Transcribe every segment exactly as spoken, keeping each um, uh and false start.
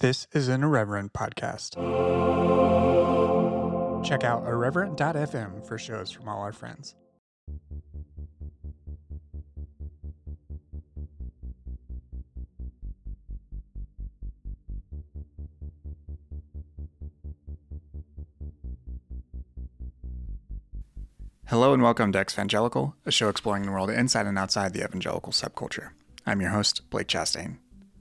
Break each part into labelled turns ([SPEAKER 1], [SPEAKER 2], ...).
[SPEAKER 1] This is an Irreverent podcast. Check out irreverent dot f m for shows from all our friends. Hello and welcome to Exvangelical, a show exploring the world inside and outside the evangelical subculture. I'm your host, Blake Chastain.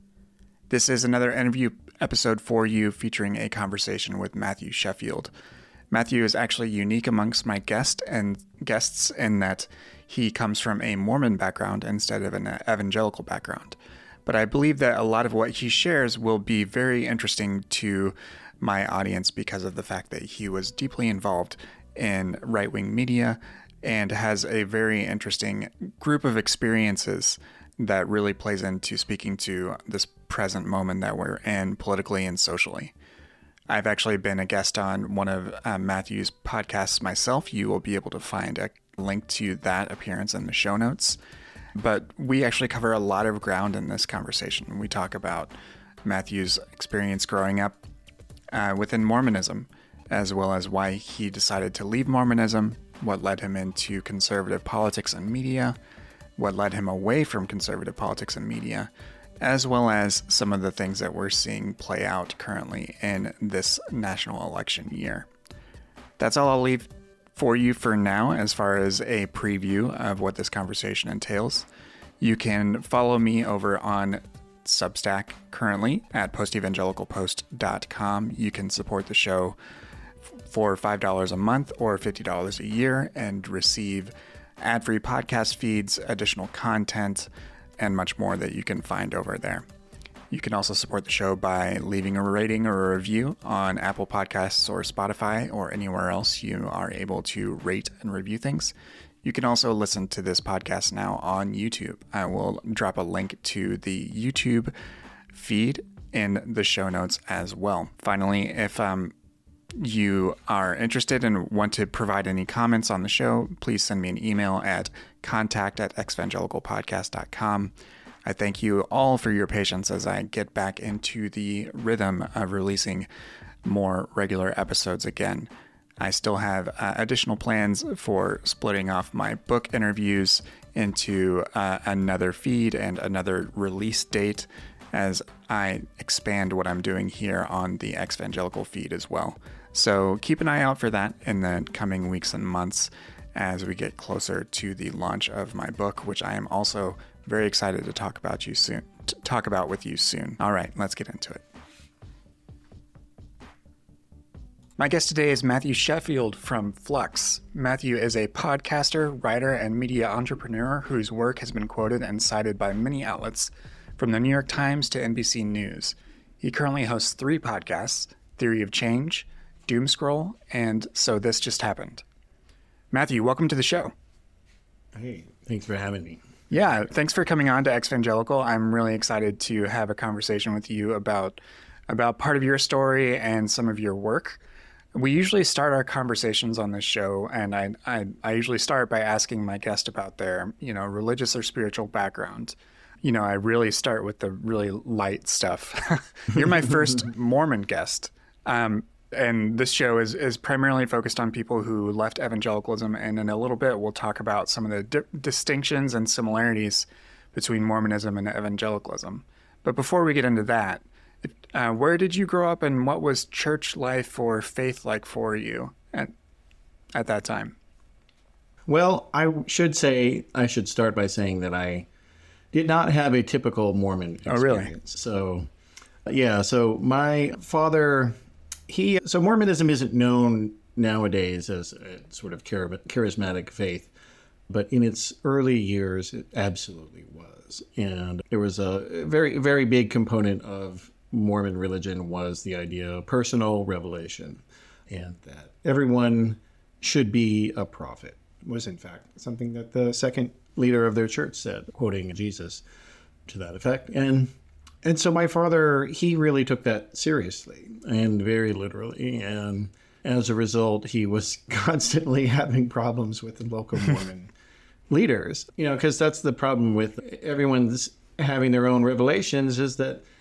[SPEAKER 1] This is another interview episode for you featuring a conversation with Matthew Sheffield. Matthew is actually unique amongst my guest and guests in that he comes from a Mormon background instead of an evangelical background. But I believe that a lot of what he shares will be very interesting to my audience because of the fact that he was deeply involved in right-wing media and has a very interesting group of experiences that really plays into speaking to this present moment that we're in politically and socially. I've actually been a guest on one of uh, Matthew's podcasts myself. You will be able to find a link to that appearance in the show notes. But we actually cover a lot of ground in this conversation. We talk about Matthew's experience growing up uh, within Mormonism, as well as why he decided to leave Mormonism, what led him into conservative politics and media, what led him away from conservative politics and media, as well as some of the things that we're seeing play out currently in this national election year. That's all I'll leave for you for now as far as a preview of what this conversation entails. You can follow me over on Substack currently at post evangelical post dot com. You can support the show for five dollars a month or fifty dollars a year and receive ad-free podcast feeds, additional content, and much more that you can find over there. You can also support the show by leaving a rating or a review on Apple Podcasts or Spotify or anywhere else you are able to rate and review things. You can also listen to this podcast now on YouTube. I will drop a link to the YouTube feed in the show notes as well. Finally, if um, you are interested and want to provide any comments on the show, please send me an email at contact at exvangelical podcast dot com. I thank you all for your patience as I get back into the rhythm of releasing more regular episodes again. I still have uh, additional plans for splitting off my book interviews into uh, another feed and another release date as I expand what I'm doing here on the Exvangelical feed as well. So keep an eye out for that in the coming weeks and months as we get closer to the launch of my book, which I am also very excited to talk about you soon. To talk about with you soon. All right, let's get into it. My guest today is Matthew Sheffield from Flux. Matthew is a podcaster, writer, and media entrepreneur whose work has been quoted and cited by many outlets, from the New York Times to N B C News. He currently hosts three podcasts: Theory of Change, Doom Scroll, and So This Just Happened. Matthew, welcome to the show.
[SPEAKER 2] Hey, thanks for having me.
[SPEAKER 1] Yeah, thanks for coming on to Exvangelical. I'm really excited to have a conversation with you about about part of your story and some of your work. We usually start our conversations on this show, and I, I I usually start by asking my guest about their, you know, religious or spiritual background. You know, I really start with the really light stuff. You're my first Mormon guest. Um, and this show is, is primarily focused on people who left evangelicalism. And in a little bit, we'll talk about some of the di- distinctions and similarities between Mormonism and evangelicalism. But before we get into that, uh, where did you grow up and what was church life or faith like for you at, at that time?
[SPEAKER 2] Well, I should say, I should start by saying that I did not have a typical Mormon experience.
[SPEAKER 1] Oh, really?
[SPEAKER 2] So, yeah, so my father, he, so Mormonism isn't known nowadays as a sort of charismatic faith, but in its early years, it absolutely was. And there was a very, very big component of Mormon religion was the idea of personal revelation, and that everyone should be a prophet. It was, in fact, something that the second leader of their church said, quoting Jesus to that effect. And and so my father, he really took that seriously and very literally. And as a result, he was constantly having problems with the local Mormon leaders, you know, because that's the problem with everyone's having their own revelations, is that,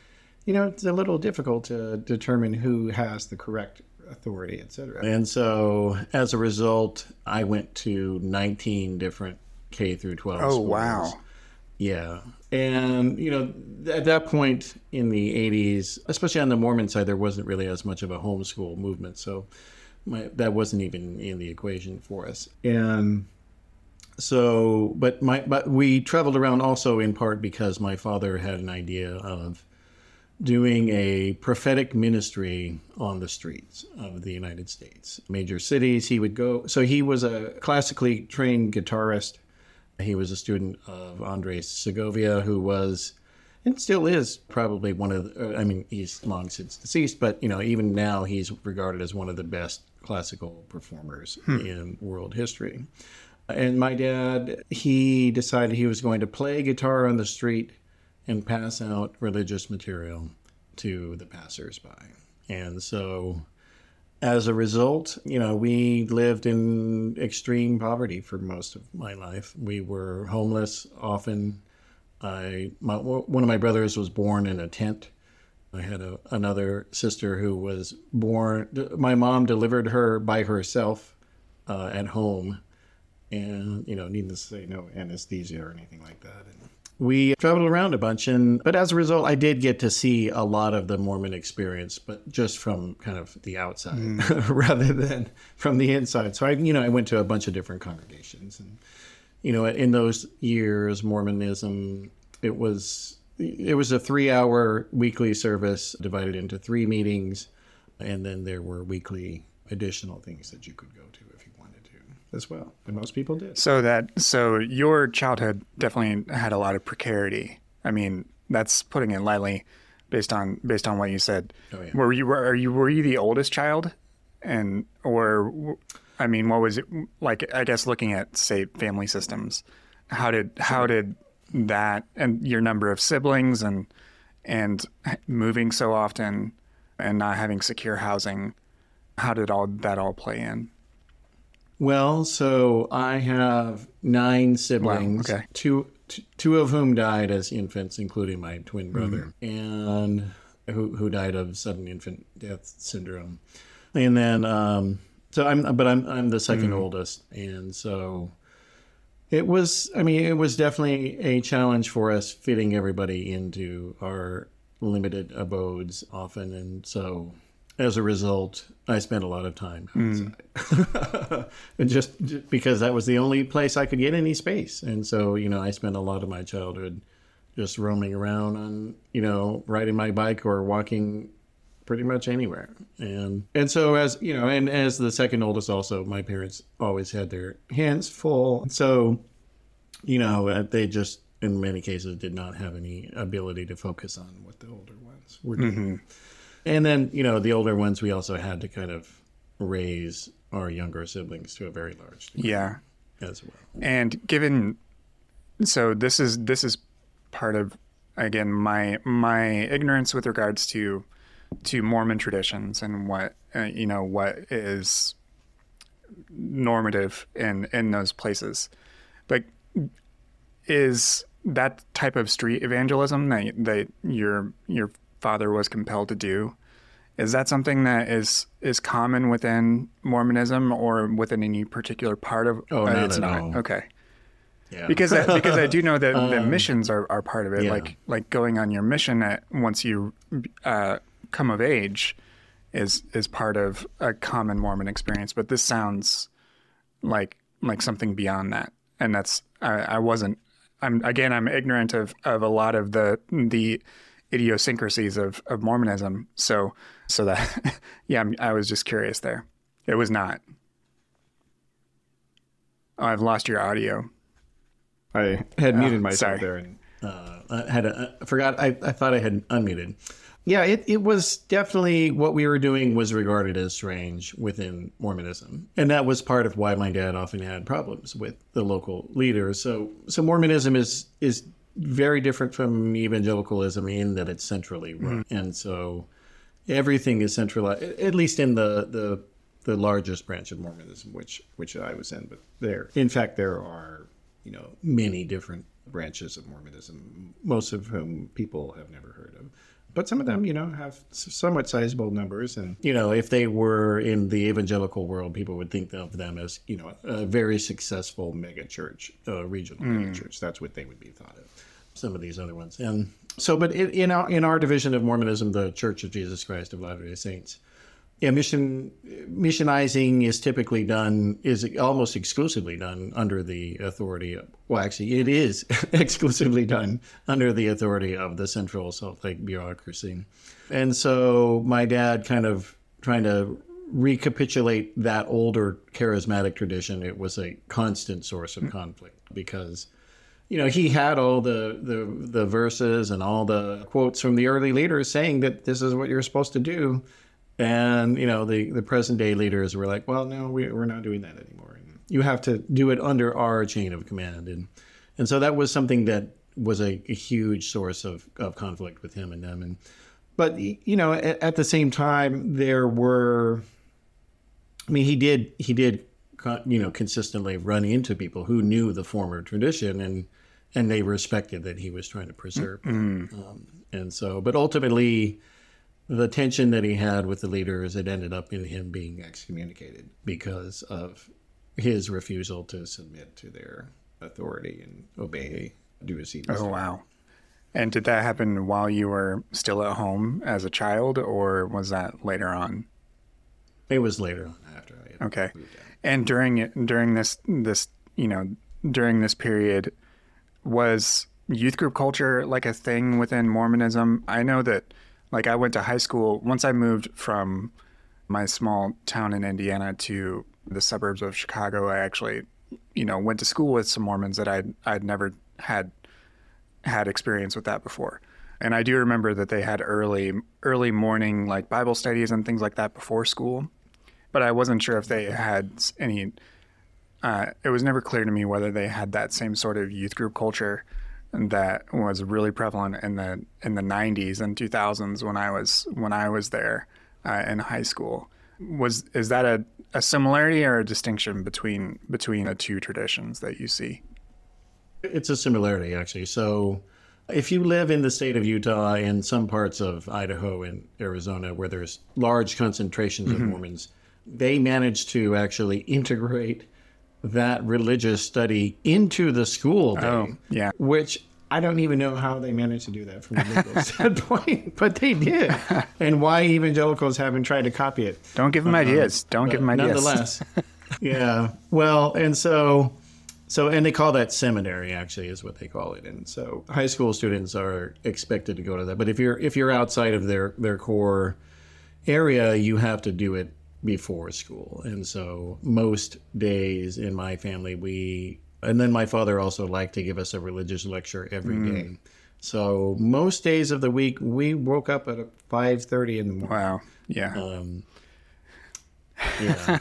[SPEAKER 2] you know, it's a little difficult to determine who has the correct authority, et cetera. And so as a result, I went to nineteen different K through twelve
[SPEAKER 1] Oh,
[SPEAKER 2] schools.
[SPEAKER 1] wow.
[SPEAKER 2] Yeah. And, you know, at that point in the eighties, especially on the Mormon side, there wasn't really as much of a homeschool movement. So my, that wasn't even in the equation for us. And so, but my, but we traveled around also in part because my father had an idea of doing a prophetic ministry on the streets of the United States. Major cities, he would go. So he was a classically trained guitarist. He was a student of Andres Segovia, who was, and still is, probably one of the, I mean, he's long since deceased, but, you know, even now he's regarded as one of the best classical performers hmm. in world history. And my dad, he decided he was going to play guitar on the street and pass out religious material to the passersby. And so as a result, you know, we lived in extreme poverty for most of my life. We were homeless often. I, my, one of my brothers was born in a tent. I had a, another sister who was born, my mom delivered her by herself uh, at home. And, you know, needless to say, no anesthesia or anything like that. And we traveled around a bunch, and but as a result, I did get to see a lot of the Mormon experience, but just from kind of the outside mm. rather than from the inside. So I, you know, I went to a bunch of different congregations, and you know, in those years, Mormonism, it was it was a three-hour weekly service divided into three meetings, and then there were weekly additional things that you could go to if you wanted to as well, and most people did.
[SPEAKER 1] So that so your childhood definitely had a lot of precarity. I mean, that's putting it lightly, based on based on what you said.
[SPEAKER 2] Oh, yeah.
[SPEAKER 1] Were you were are you were you the oldest child, and or I mean, what was it like? I guess looking at, say, family systems, how did how did that and your number of siblings and and moving so often and not having secure housing, how did all that all play in?
[SPEAKER 2] Well, so I have nine siblings,
[SPEAKER 1] wow, okay.
[SPEAKER 2] two, t- two of whom died as infants, including my twin brother, mm-hmm. and who who died of sudden infant death syndrome. And then, um, so I'm, but I'm I'm the second mm-hmm. oldest, and so it was. I mean, it was definitely a challenge for us fitting everybody into our limited abodes often, and so. As a result, I spent a lot of time outside, mm. and just, just because that was the only place I could get any space. And so, you know, I spent a lot of my childhood just roaming around on, you know, riding my bike or walking pretty much anywhere. And and so as, you know, and as the second oldest also, my parents always had their hands full. So, you know, they just, in many cases, did not have any ability to focus on what the older ones were doing. Mm-hmm. And then, you know, the older ones, we also had to kind of raise our younger siblings to a very large degree.
[SPEAKER 1] Yeah.
[SPEAKER 2] As well.
[SPEAKER 1] And given, so this is, this is part of, again, my, my ignorance with regards to, to Mormon traditions and what, uh, you know, what is normative in, in those places. But is that type of street evangelism that, that your, your father was compelled to do, is that something that is is common within Mormonism or within any particular part of?
[SPEAKER 2] Oh,
[SPEAKER 1] uh,
[SPEAKER 2] not
[SPEAKER 1] it's
[SPEAKER 2] at
[SPEAKER 1] not.
[SPEAKER 2] all.
[SPEAKER 1] Okay.
[SPEAKER 2] Yeah. Because
[SPEAKER 1] I, because I do know that
[SPEAKER 2] um,
[SPEAKER 1] the missions are, are part of it.
[SPEAKER 2] Yeah.
[SPEAKER 1] Like like going on your mission at once you uh, come of age is is part of a common Mormon experience. But this sounds like like something beyond that, and that's I, I wasn't. I'm again I'm ignorant of, of a lot of the the. idiosyncrasies of, of Mormonism. So, so that, yeah, I'm, I was just curious there. It was not. Oh, I've lost your audio.
[SPEAKER 2] I had muted
[SPEAKER 1] oh,
[SPEAKER 2] myself
[SPEAKER 1] sorry.
[SPEAKER 2] there and uh, I had a, I forgot. I, I thought I had unmuted. Yeah, it, it was definitely what we were doing was regarded as strange within Mormonism. And that was part of why my dad often had problems with the local leaders. So, so Mormonism is, is, very different from evangelicalism in that it's centrally run. Mm-hmm. And so everything is centralized, at least in the, the the largest branch of Mormonism, which which I was in. But there, in fact, there are, you know, many different branches of Mormonism, most of whom people have never heard of. but some of them, you know, have somewhat sizable numbers. And, you know, if they were in the evangelical world, people would think of them as, you know, a very successful mega church, uh, regional mm. mega church. That's what they would be thought of. Some of these other ones. And so, but in, in, our, in our division of Mormonism, the Church of Jesus Christ of Latter-day Saints, yeah, mission missionizing is typically done, is almost exclusively done under the authority of, well, actually, it is exclusively done under the authority of the Central Salt Lake bureaucracy. And so my dad kind of trying to recapitulate that older charismatic tradition, it was a constant source of conflict because, you know, he had all the, the, the verses and all the quotes from the early leaders saying that this is what you're supposed to do. And, you know, the, the present day leaders were like, well, no, we, we're not doing that anymore. And you have to do it under our chain of command. And and so that was something that was a, a huge source of, of conflict with him and them. And But, you know, at, at the same time, there were, I mean, he did, he did, you know, consistently run into people who knew the former tradition and, and they respected that he was trying to preserve. Mm-hmm. Um, and so, but ultimately, the tension that he had with the leaders, it ended up in him being excommunicated because of his refusal to submit to their authority and obey, do as he does.
[SPEAKER 1] Oh, wow. And did that happen while you were still at home as a child, or was that later on?
[SPEAKER 2] It was later on after I had
[SPEAKER 1] okay.
[SPEAKER 2] moved out.
[SPEAKER 1] And during it, during this, this, you know, during this period, was youth group culture like a thing within Mormonism? I know that, like, I went to high school, once I moved from my small town in Indiana to the suburbs of Chicago, I actually, you know, went to school with some Mormons that I'd, I'd never had, had experience with that before. And I do remember that they had early, early morning, like, Bible studies and things like that before school. But I wasn't sure if they had any, uh, it was never clear to me whether they had that same sort of youth group culture that was really prevalent in the in the nineties and two thousands when I was when I was there uh, in high school. Was is that a, a similarity or a distinction between between the two traditions that you see?
[SPEAKER 2] It's a similarity, actually. So if you live in the state of Utah and some parts of Idaho and Arizona where there's large concentrations mm-hmm. of Mormons, they manage to actually integrate that religious study into the school day,
[SPEAKER 1] oh, yeah.
[SPEAKER 2] which I don't even know how they managed to do that from a legal standpoint, but they did. And why evangelicals haven't tried to copy it.
[SPEAKER 1] Don't give them um, ideas. Don't give them ideas.
[SPEAKER 2] Nonetheless. yeah. Well, and so, so, and they call that seminary, actually, is what they call it. And so high school students are expected to go to that. But if you're, if you're outside of their, their core area, you have to do it before school. And so most days in my family, we, and then my father also liked to give us a religious lecture every mm. day. So most days of the week, we woke up at five thirty in the morning.
[SPEAKER 1] Wow. Yeah.
[SPEAKER 2] Um, yeah.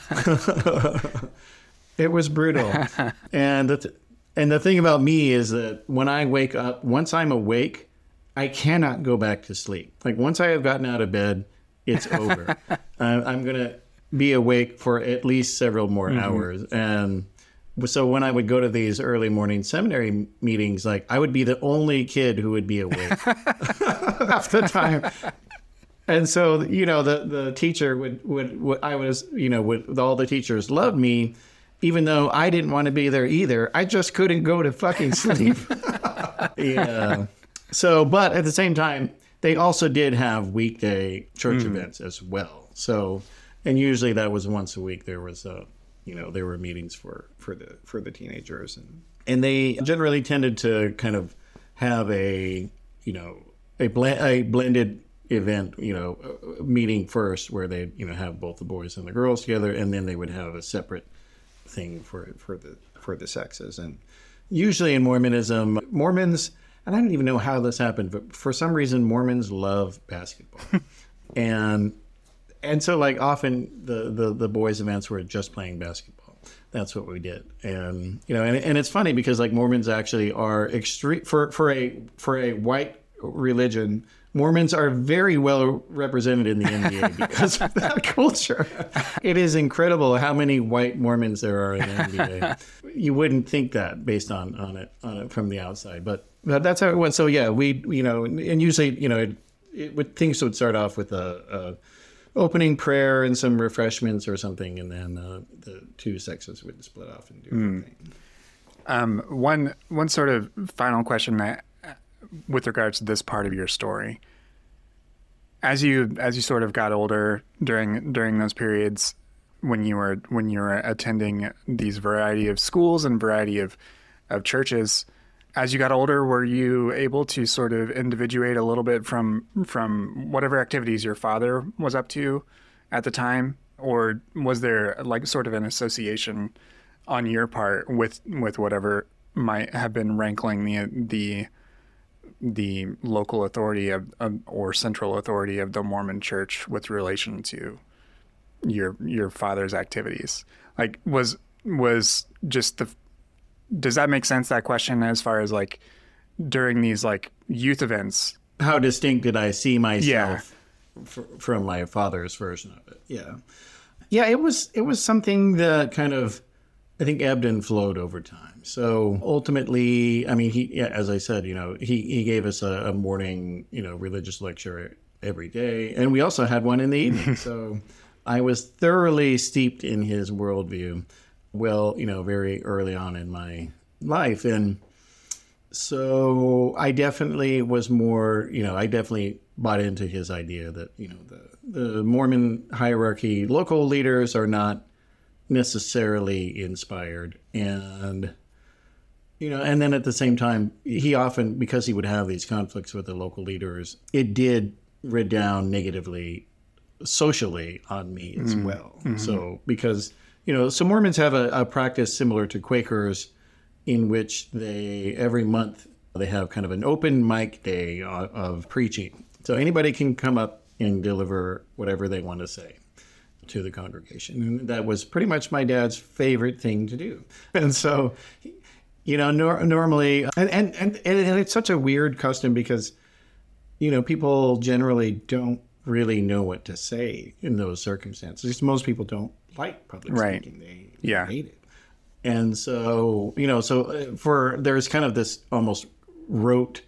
[SPEAKER 2] It was brutal. And the, th- and the thing about me is that when I wake up, once I'm awake, I cannot go back to sleep. Like once I have gotten out of bed, it's over. uh, I'm going to be awake for at least several more mm-hmm. hours. And so when I would go to these early morning seminary meetings, like I would be the only kid who would be awake half the time. And so, you know, the, the teacher would, would, would, I was, you know, would, all the teachers loved me, even though I didn't want to be there either. I just couldn't go to fucking sleep. yeah. So, but at the same time, they also did have weekday church mm. events as well. So, and usually that was once a week. There was a, you know, there were meetings for, for the for the teenagers, and and they generally tended to kind of have a, you know, a blend, a blended event, you know, meeting first where they, you know, have both the boys and the girls together, and then they would have a separate thing for for the for the sexes. And usually in Mormonism, Mormons, and I don't even know how this happened, but for some reason Mormons love basketball, and. And so, like, often the, the, the boys' events were just playing basketball. That's what we did. And, you know, and, and it's funny because, like, Mormons actually are extreme for, for a for a white religion. Mormons are very well represented in the N B A because of that culture. It is incredible how many white Mormons there are in the N B A. You wouldn't think that based on, on it on it from the outside, but, but that's how it went. So, yeah, we, you know, and usually, you know, it would things would start off with a, a opening prayer and some refreshments or something, and then uh, the two sexes would split off and do mm. their thing.
[SPEAKER 1] Um, one one sort of final question that, with regards to this part of your story, as you as you sort of got older during during those periods when you were when you were attending these variety of schools and variety of of churches, as you got older, were you able to sort of individuate a little bit from from whatever activities your father was up to at the time, or was there like sort of an association on your part with with whatever might have been rankling the the the local authority of, of or central authority of the Mormon Church with relation to your your father's activities? Like, was was just the does that make sense, that question, as far as like during these like youth events?
[SPEAKER 2] How distinct did I see myself yeah. f- from my father's version of it? Yeah. Yeah, it was it was something that kind of, I think, ebbed and flowed over time. So ultimately, I mean, he, yeah, as I said, you know, he, he gave us a, a morning, you know, religious lecture every day. And we also had one in the evening. So I was thoroughly steeped in his worldview, well, you know, very early on in my life. And so I definitely was more, you know, I definitely bought into his idea that, you know, the, the Mormon hierarchy, local leaders are not necessarily inspired. And, you know, and then at the same time, he often, because he would have these conflicts with the local leaders, it did redound negatively socially on me as mm-hmm. well. Mm-hmm. So, because, you know, so Mormons have a, a practice similar to Quakers in which they, every month, they have kind of an open mic day of, of preaching. So anybody can come up and deliver whatever they want to say to the congregation. And that was pretty much my dad's favorite thing to do. And so, you know, nor- normally, and, and, and, and it's such a weird custom because, you know, people generally don't really know what to say in those circumstances. Most people don't like public
[SPEAKER 1] right.
[SPEAKER 2] speaking. They,
[SPEAKER 1] yeah.
[SPEAKER 2] they hate it. And so, you know, so for, there's kind of this almost rote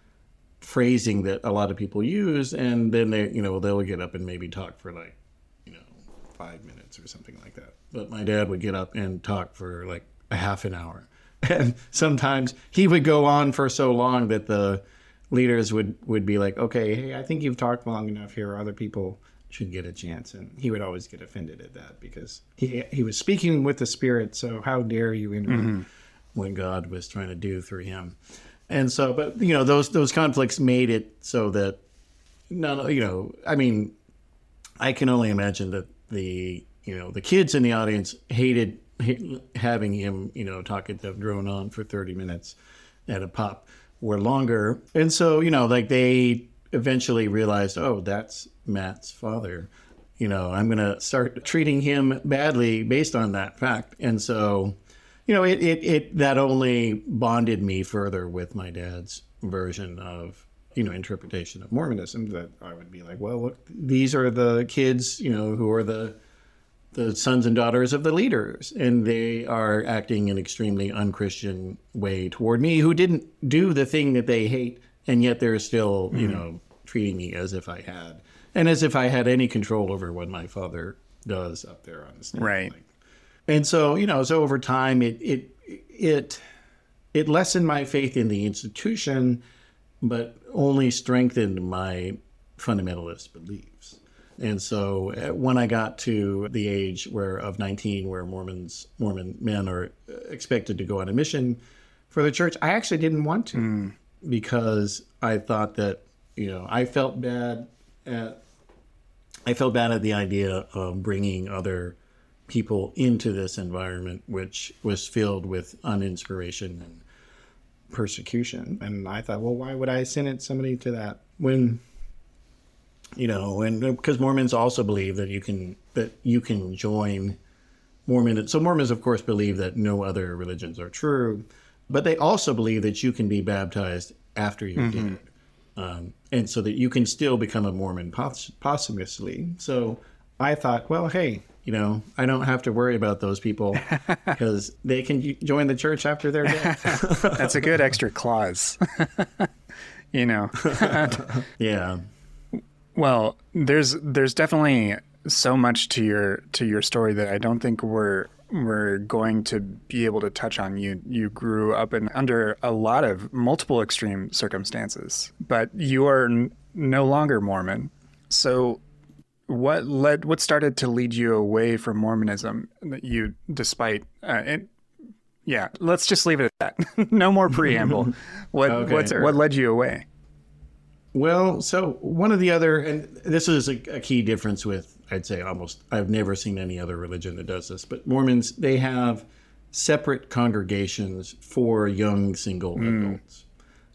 [SPEAKER 2] phrasing that a lot of people use, and then they, you know, they'll get up and maybe talk for like, you know, five minutes or something like that. But my dad would get up and talk for like a half an hour. And sometimes he would go on for so long that the leaders would, would be like, okay, hey, I think you've talked long enough here. Other people should get a chance. And he would always get offended at that because he he was speaking with the Spirit. So how dare you interrupt mm-hmm. when God was trying to do through him. And so, but, you know, those those conflicts made it so that, none, you know, I mean, I can only imagine that the, you know, the kids in the audience hated having him, you know, talking to drone on for thirty minutes at a pop or longer. And so, you know, like they eventually realized, oh, that's Matt's father. You know, I'm going to start treating him badly based on that fact. And so, you know, it, it, it, that only bonded me further with my dad's version of, you know, interpretation of Mormonism, that I would be like, well, look, these are the kids, you know, who are the, the sons and daughters of the leaders, and they are acting in an extremely unchristian way toward me, who didn't do the thing that they hate, and yet they're still, mm-hmm. you know, treating me as if I had, and as if I had any control over what my father does up there on the stage.
[SPEAKER 1] Right.
[SPEAKER 2] Like, and so, you know, so over time, it it it it lessened my faith in the institution, but only strengthened my fundamentalist beliefs. And so, when I got to the age where of nineteen, where Mormons Mormon men are expected to go on a mission for the church, I actually didn't want to mm. because I thought that, you know, I felt bad at I felt bad at the idea of bringing other people into this environment, which was filled with uninspiration and persecution. And I thought, well, why would I send somebody to that when, you know, and because Mormons also believe that you can, that you can join Mormon. So Mormons, of course, believe that no other religions are true, but they also believe that you can be baptized after you're mm-hmm. dead. Um, and so that you can still become a Mormon poss- posthumously. So I thought, well, hey, you know, I don't have to worry about those people because they can join the church after they're dead.
[SPEAKER 1] That's a good extra clause, you know.
[SPEAKER 2] Yeah.
[SPEAKER 1] Well, there's there's definitely so much to your to your story that I don't think we're we're going to be able to touch on. You you grew up in under a lot of multiple extreme circumstances, but you are n- no longer Mormon. So what led what started to lead you away from Mormonism? You despite uh, it, yeah, let's just leave it at that. No more preamble. What
[SPEAKER 2] Okay.
[SPEAKER 1] what's, what led you away?
[SPEAKER 2] Well, so one of the other, and this is a, a key difference with, I'd say almost, I've never seen any other religion that does this, but Mormons, they have separate congregations for young single mm. adults.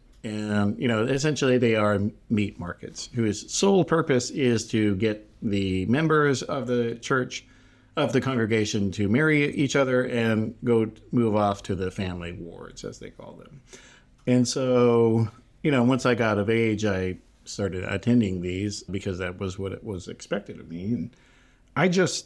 [SPEAKER 2] And, you know, essentially they are meat markets whose sole purpose is to get the members of the church, of the congregation, to marry each other and go move off to the family wards, as they call them. And so, you know, once I got of age, I started attending these because that was what it was expected of me. And I just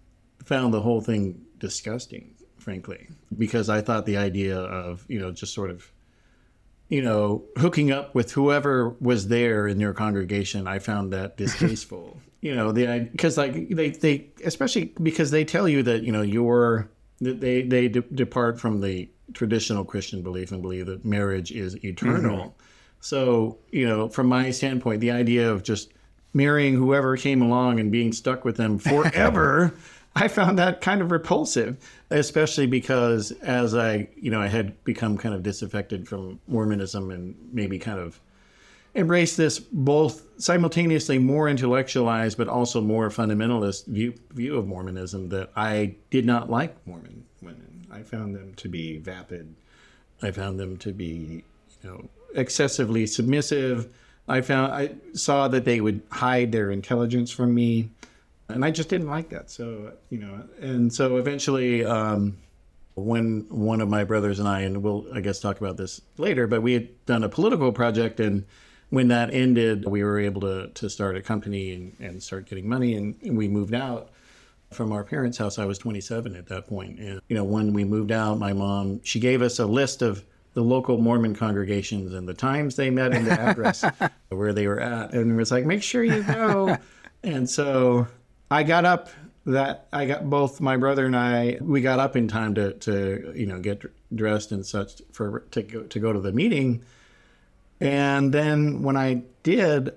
[SPEAKER 2] found the whole thing disgusting, frankly, because I thought the idea of, you know, just sort of, you know, hooking up with whoever was there in your congregation, I found that distasteful. You know, the because like they, they, especially because they tell you that, you know, you're, they, they de- depart from the traditional Christian belief and believe that marriage is eternal. Mm-hmm. So, you know, from my standpoint, the idea of just marrying whoever came along and being stuck with them forever, I found that kind of repulsive, especially because as I, you know, I had become kind of disaffected from Mormonism and maybe kind of embraced this both simultaneously more intellectualized but also more fundamentalist view, view of Mormonism, that I did not like Mormon women. I found them to be vapid. I found them to be, you know, excessively submissive. I found I saw that they would hide their intelligence from me, and I just didn't like that. So, you know, and so eventually, um, when one of my brothers and I, and we'll I guess talk about this later, but we had done a political project, and when that ended, we were able to to start a company and, and start getting money, and, and we moved out from our parents' house. I was twenty-seven at that point, and you know, when we moved out, my mom, she gave us a list of the local Mormon congregations and the times they met and the address where they were at. And it was like, make sure you go. And so I got up that I got both my brother and I, we got up in time to, to, you know, get dressed and such for, to go, to go to the meeting. And then when I did,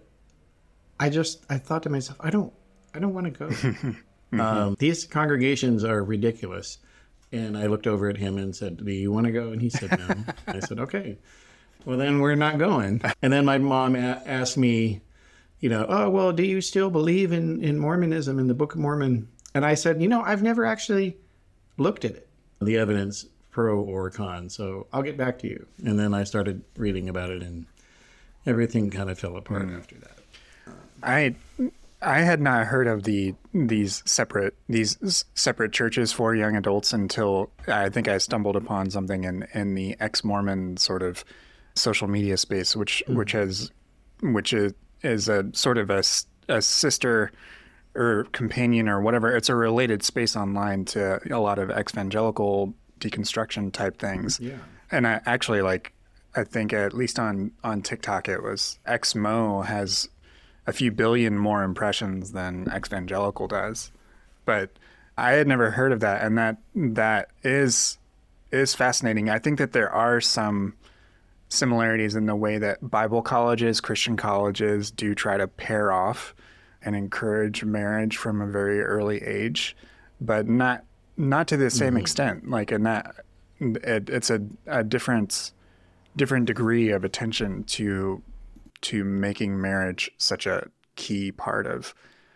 [SPEAKER 2] I just, I thought to myself, I don't, I don't want to go. mm-hmm. um, these congregations are ridiculous. And I looked over at him and said, do you want to go? And he said, no. I said, okay, well, then we're not going. And then my mom a- asked me, you know, oh, well, do you still believe in, in Mormonism, in the Book of Mormon? And I said, you know, I've never actually looked at it, the evidence pro or con. So I'll get back to you. And then I started reading about it, and everything kind of fell apart mm. after that.
[SPEAKER 1] I... I had not heard of the these separate these separate churches for young adults until I think I stumbled upon something in, in the ex-Mormon sort of social media space, which mm-hmm. which has which is, is a sort of a, a sister or companion or whatever. It's a related space online to a lot of ex-evangelical deconstruction type things.
[SPEAKER 2] Yeah,
[SPEAKER 1] and I actually like I think at least on on TikTok it was Exmo has a few billion more impressions than ex-evangelical does, but I had never heard of that, and that that is is fascinating. I think that there are some similarities in the way that Bible colleges, Christian colleges do try to pair off and encourage marriage from a very early age, but not not to the same mm-hmm. extent. Like in that, it, it's a, a different different degree of attention to. to making marriage such a key part of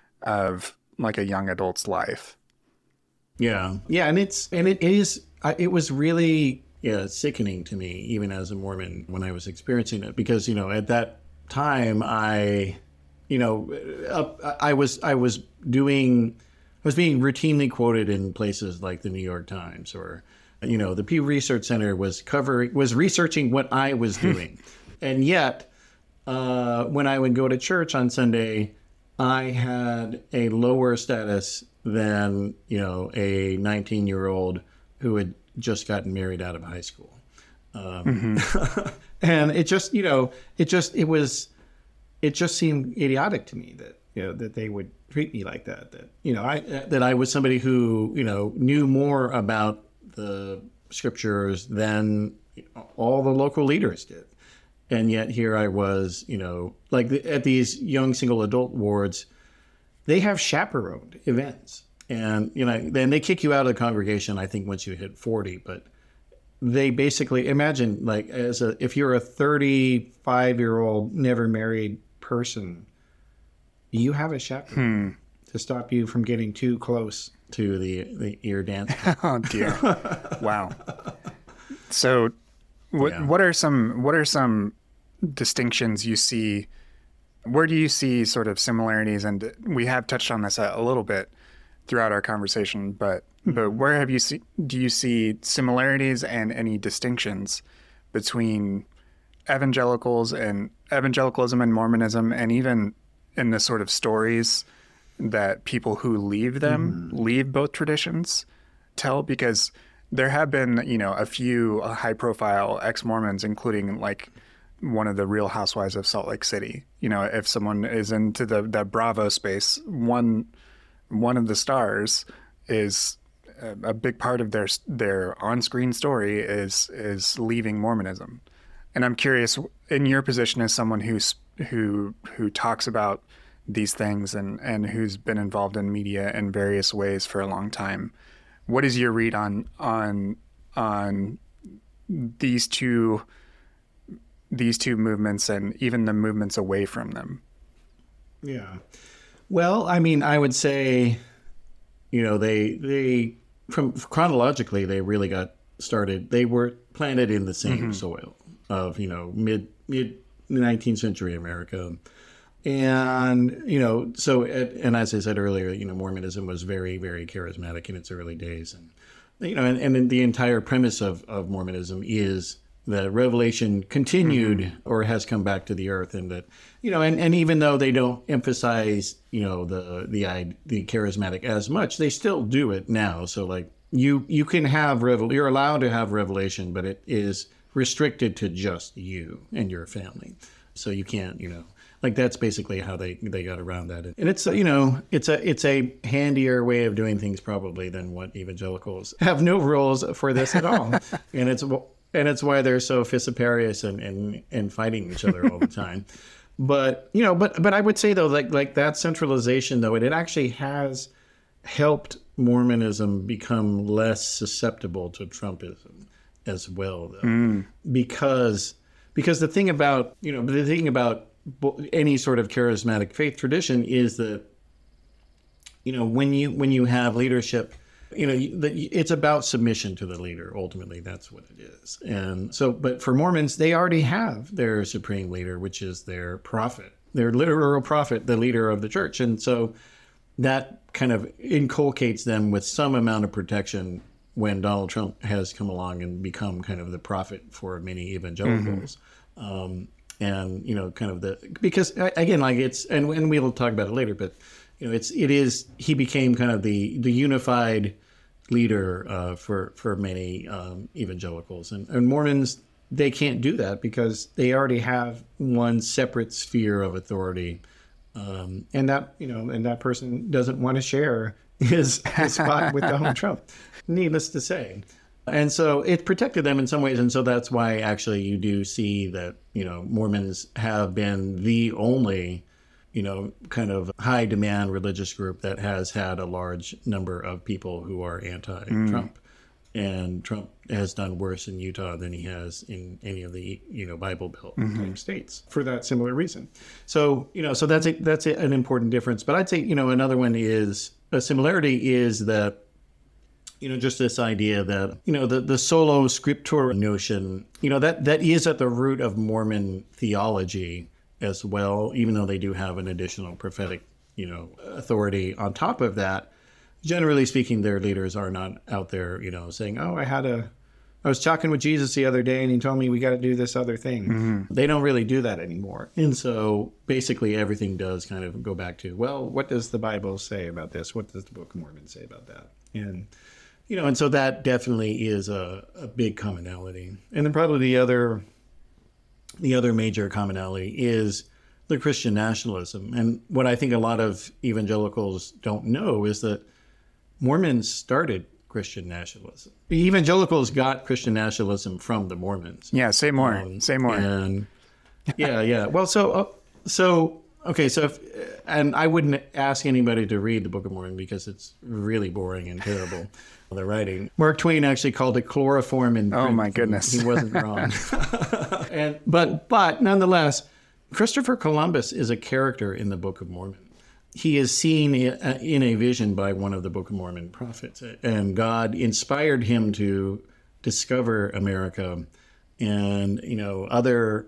[SPEAKER 1] of like a young adult's life.
[SPEAKER 2] Yeah. Yeah. And it's, and it is, it was really yeah, sickening to me, even as a Mormon, when I was experiencing it, because, you know, at that time I, you know, uh, I was, I was doing, I was being routinely quoted in places like the New York Times, or, you know, the Pew Research Center was covering, was researching what I was doing. And yet, Uh, when I would go to church on Sunday, I had a lower status than, you know, a nineteen-year-old who had just gotten married out of high school. Um, mm-hmm. And it just, you know, it just, it was, it just seemed idiotic to me that, you know, that they would treat me like that. That, you know, I that I was somebody who, you know, knew more about the scriptures than all the local leaders did. And yet here I was, you know, like the, at these young single adult wards, they have chaperoned events. And, you know, then they kick you out of the congregation, I think, once you hit forty. But they basically, imagine, like, as a if you're a thirty-five-year-old, never married person, you have a chaperone hmm. to stop you from getting too close to the, the ear dance.
[SPEAKER 1] Oh, dear. Wow. So what yeah. what are some what are some distinctions you see? Where do you see sort of similarities? And we have touched on this a, a little bit throughout our conversation, but but where have you see do you see similarities and any distinctions between evangelicals and evangelicalism and Mormonism, and even in the sort of stories that people who leave them, mm. leave both traditions, tell? Because there have been, you know, a few high-profile ex-Mormons, including like one of the Real Housewives of Salt Lake City. You know, if someone is into the the Bravo space, one one of the stars is a, a big part of their their on-screen story is is leaving Mormonism. And I'm curious, in your position as someone who's who who talks about these things and, and who's been involved in media in various ways for a long time, what is your read on on on these two these two movements and even the movements away from them?
[SPEAKER 2] Yeah. Well, I mean, I would say, you know, they they from chronologically they really got started. They were planted in the same mm-hmm. soil of, you know, mid mid nineteenth century America. And, you know, so, and as I said earlier, you know, Mormonism was very, very charismatic in its early days. And, you know, and, and the entire premise of, of Mormonism is that revelation continued mm-hmm. or has come back to the earth. And that, you know, and, and even though they don't emphasize, you know, the, the, the charismatic as much, they still do it now. So like you, you can have, revel, you're allowed to have revelation, but it is restricted to just you and your family. So you can't, you know, like that's basically how they, they got around that. And it's, you know, it's a it's a handier way of doing things probably than what evangelicals have no rules for this at all. and it's and it's why they're so vociferous and, and, and fighting each other all the time. But, you know, but but I would say, though, like like that centralization, though, it, it actually has helped Mormonism become less susceptible to Trumpism as well, though. Mm. Because because the thing about, you know, the thing about any sort of charismatic faith tradition is that, you know, when you when you have leadership, you know, it's about submission to the leader. Ultimately, that's what it is. And so, but for Mormons, they already have their supreme leader, which is their prophet, their literal prophet, the leader of the church. And so that kind of inculcates them with some amount of protection when Donald Trump has come along and become kind of the prophet for many evangelicals. Mm-hmm. Um, and, you know, kind of the, because again, like it's, and, and we'll talk about it later, but, you know, it's, it is, he became kind of the, the unified leader uh, for, for many um, evangelicals. And, and Mormons, they can't do that because they already have one separate sphere of authority. Um, and that, you know, and that person doesn't want to share his, his spot with Donald Trump, needless to say. And so it protected them in some ways. And so that's why actually you do see that, you know, Mormons have been the only, you know, kind of high demand religious group that has had a large number of people who are anti-Trump. Mm. And Trump has done worse in Utah than he has in any of the, you know, Bible Belt mm-hmm. states for that similar reason. So, you know, so that's a, that's a, an important difference. But I'd say, you know, another one is, a similarity is that, you know, just this idea that, you know, the, the solo scriptura notion, you know, that, that is at the root of Mormon theology as well, even though they do have an additional prophetic, you know, authority on top of that. Generally speaking, their leaders are not out there, you know, saying, oh, I had a, I was talking with Jesus the other day and he told me we got to do this other thing. Mm-hmm. They don't really do that anymore. And so basically everything does kind of go back to, well, what does the Bible say about this? What does the Book of Mormon say about that? And, you know, and so that definitely is a, a big commonality. And then probably the other, the other major commonality is the Christian nationalism. And what I think a lot of evangelicals don't know is that Mormons started Christian nationalism. The evangelicals got Christian nationalism from the Mormons.
[SPEAKER 1] Yeah, say more.
[SPEAKER 2] Um,
[SPEAKER 1] say more.
[SPEAKER 2] And yeah, yeah. Well, so uh, so okay, so if, and I wouldn't ask anybody to read the Book of Mormon because it's really boring and terrible. The writing. Mark Twain actually called it chloroform in print.
[SPEAKER 1] Oh my goodness.
[SPEAKER 2] He wasn't wrong. and but but nonetheless, Christopher Columbus is a character in the Book of Mormon. He is seen in a vision by one of the Book of Mormon prophets, and God inspired him to discover America. And, you know, other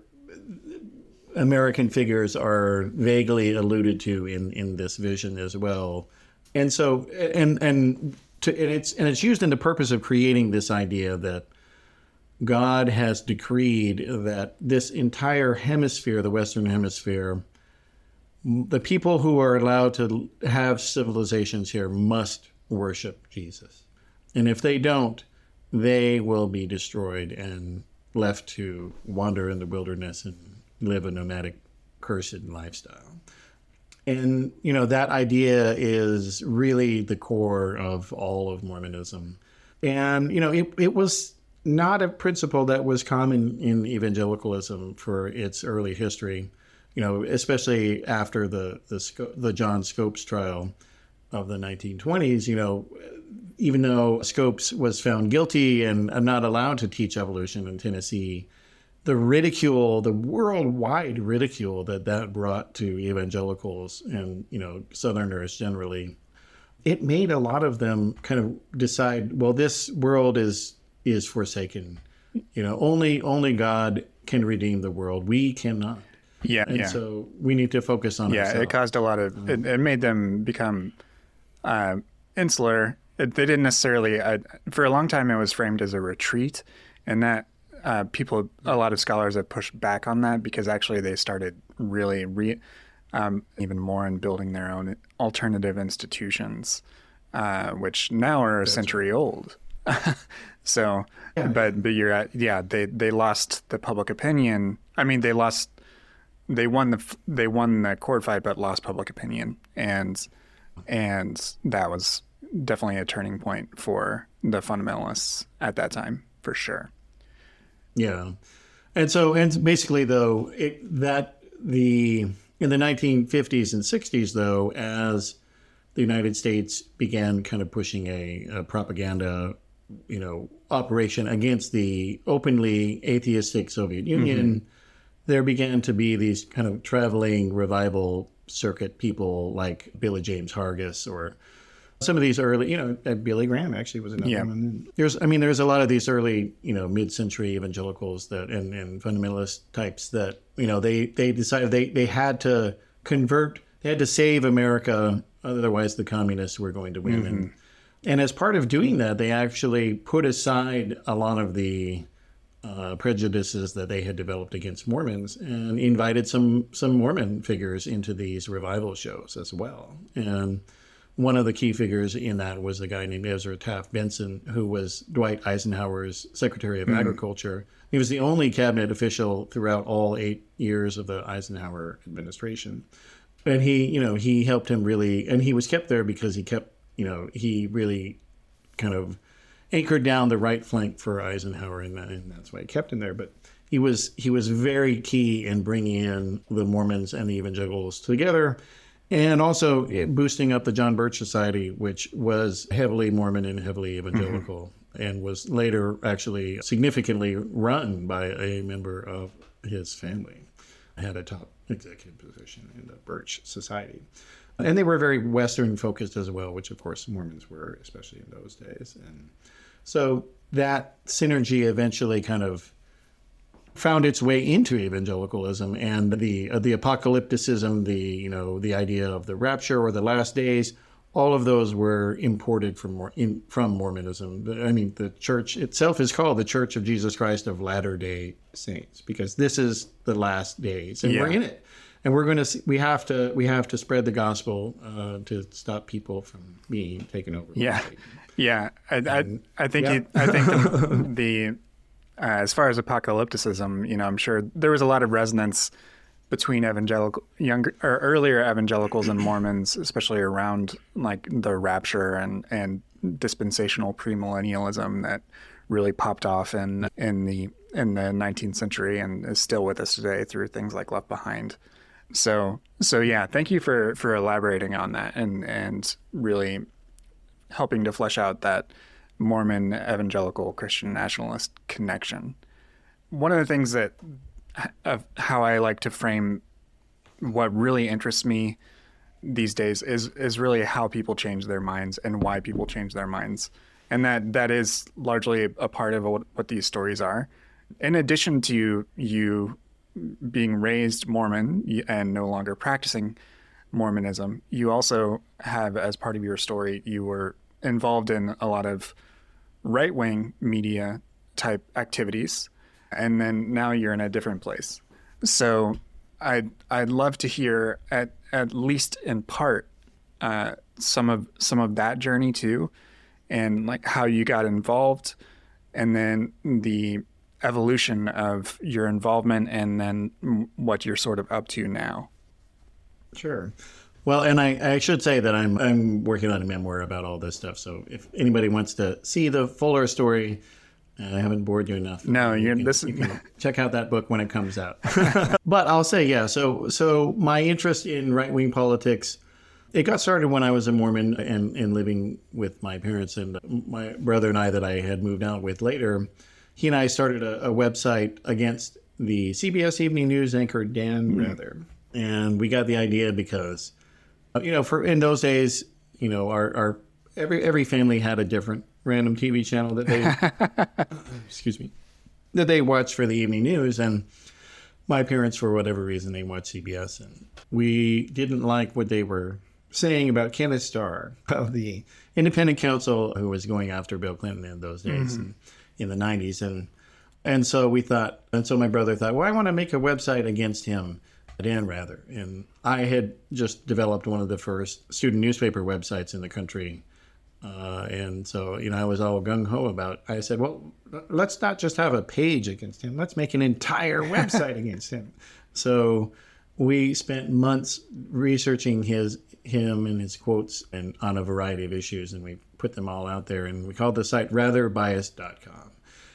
[SPEAKER 2] American figures are vaguely alluded to in, in this vision as well. And so, and, and, to, and it's, and it's used in the purpose of creating this idea that God has decreed that this entire hemisphere, the Western Hemisphere, the people who are allowed to have civilizations here must worship Jesus. And if they don't, they will be destroyed and left to wander in the wilderness and live a nomadic, cursed lifestyle. And, you know, that idea is really the core of all of Mormonism. And, you know, it, it was not a principle that was common in evangelicalism for its early history, you know, especially after the, the, the John Scopes trial of the nineteen twenties. You know, even though Scopes was found guilty and not allowed to teach evolution in Tennessee, the ridicule, the worldwide ridicule that that brought to evangelicals and, you know, Southerners generally, it made a lot of them kind of decide, well, this world is is forsaken. You know, only only God can redeem the world. We cannot.
[SPEAKER 1] Yeah,
[SPEAKER 2] and
[SPEAKER 1] yeah.
[SPEAKER 2] so we need to focus on
[SPEAKER 1] yeah,
[SPEAKER 2] ourselves.
[SPEAKER 1] it caused a lot of, it, it made them become uh, insular. It, they didn't necessarily, uh, for a long time it was framed as a retreat, and that uh, people, a lot of scholars have pushed back on that because actually they started really re, um, even more in building their own alternative institutions, uh, which now are a That's century right. old. so, yeah. but but you're at, yeah, they, they lost the public opinion. I mean, they lost, they won the they won the court fight, but lost public opinion, and and that was definitely a turning point for the fundamentalists at that time, for sure.
[SPEAKER 2] Yeah, and so and basically though it, that the in the nineteen fifties and sixties though, as the United States began kind of pushing a, a propaganda, you know, operation against the openly atheistic Soviet Union, mm-hmm. there began to be these kind of traveling revival circuit people like Billy James Hargis, or some of these early, you know, Billy Graham actually was another yeah. one. There's, I mean, there's a lot of these early, you know, mid-century evangelicals that and, and fundamentalist types that, you know, they, they decided they, they had to convert, they had to save America, otherwise the communists were going to win. Mm-hmm. And, and as part of doing that, they actually put aside a lot of the uh, prejudices that they had developed against Mormons and invited some some Mormon figures into these revival shows as well. And one of the key figures in that was a guy named Ezra Taft Benson, who was Dwight Eisenhower's Secretary of mm-hmm. Agriculture. He was the only cabinet official throughout all eight years of the Eisenhower administration. And he, you know, he helped him really, and he was kept there because he kept, you know, he really kind of anchored down the right flank for Eisenhower, and, that, and that's why he kept him there. But he was he was very key in bringing in the Mormons and the evangelicals together, and also boosting up the John Birch Society, which was heavily Mormon and heavily evangelical, mm-hmm. and was later actually significantly run by a member of his family. Had a top executive position in the Birch Society. And they were very Western focused as well, which of course Mormons were, especially in those days. And so that synergy eventually kind of found its way into evangelicalism, and the uh, the apocalypticism, the you know the idea of the rapture or the last days, all of those were imported from in, from Mormonism. I mean, the church itself is called the Church of Jesus Christ of Latter-day Saints because this is the last days, and yeah. we're in it. And we're going to we have to we have to spread the gospel uh, to stop people from being taken over.
[SPEAKER 1] Yeah, yeah. I, and, I I think yeah. You, I think the, the uh, as far as apocalypticism, you know, I'm sure there was a lot of resonance between evangelical, younger or earlier evangelicals and Mormons, especially around like the rapture and, and dispensational premillennialism that really popped off in in the in the nineteenth century and is still with us today through things like Left Behind. So so yeah, thank you for for elaborating on that and and really helping to flesh out that Mormon evangelical Christian nationalist connection. One of the things that of how I like to frame what really interests me these days is is really how people change their minds and why people change their minds. And that that is largely a part of what, what these stories are. In addition to you being raised Mormon and no longer practicing Mormonism, you also have, as part of your story, you were involved in a lot of right-wing media type activities, and then now you're in a different place. So I'd, I'd love to hear, at, at least in part, uh, some of some of that journey too, and like how you got involved, and then the evolution of your involvement, and then what you're sort of up to now.
[SPEAKER 2] Sure. Well, and I, I should say that I'm I'm working on a memoir about all this stuff. So if anybody wants to see the fuller story, I haven't bored you enough.
[SPEAKER 1] No, you're
[SPEAKER 2] you can,
[SPEAKER 1] this.
[SPEAKER 2] You can check out that book when it comes out. But I'll say, yeah. So so my interest in right wing politics, it got started when I was a Mormon and, and living with my parents and my brother and I that I had moved out with later. He and I started a, a website against the C B S Evening News anchor Dan mm. Rather, and we got the idea because, you know, for in those days, you know, our, our every every family had a different random T V channel that they excuse me that they watched for the evening news, and my parents, for whatever reason, they watched C B S, and we didn't like what they were saying about Kenneth Starr of the Independent Counsel, who was going after Bill Clinton in those days. Mm-hmm. and, in the nineties. And and so we thought, and so my brother thought, well, I want to make a website against him, Dan Rather. And I had just developed one of the first student newspaper websites in the country. Uh, and so, you know, I was all gung-ho about, I said, well, let's not just have a page against him. Let's make an entire website against him. So we spent months researching his him and his quotes and on a variety of issues, and we put them all out there, and we called the site rather biased dot com.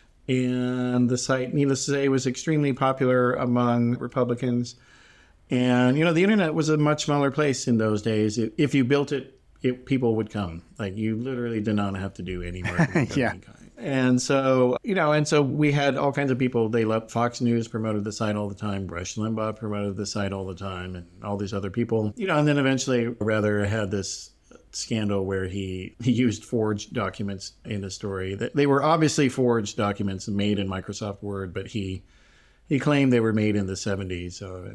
[SPEAKER 2] And the site, needless to say, was extremely popular among Republicans. And, you know, the internet was a much smaller place in those days. If you built it, it people would come. Like, you literally did not have to do any marketing.
[SPEAKER 1] Yeah.
[SPEAKER 2] Kind. And so, you know, and so we had all kinds of people. They loved Fox News promoted the site all the time. Rush Limbaugh promoted the site all the time, and all these other people. You know, and then eventually Rather had this scandal where he, he used forged documents in the story. They were obviously forged documents made in Microsoft Word, but he he claimed they were made in the seventies. So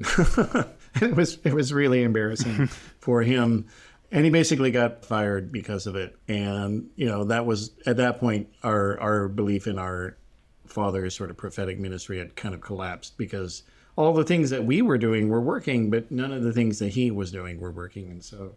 [SPEAKER 2] it was it was really embarrassing for him. And he basically got fired because of it. And, you know, that was, at that point, our our belief in our father's sort of prophetic ministry had kind of collapsed, because all the things that we were doing were working, but none of the things that he was doing were working. And so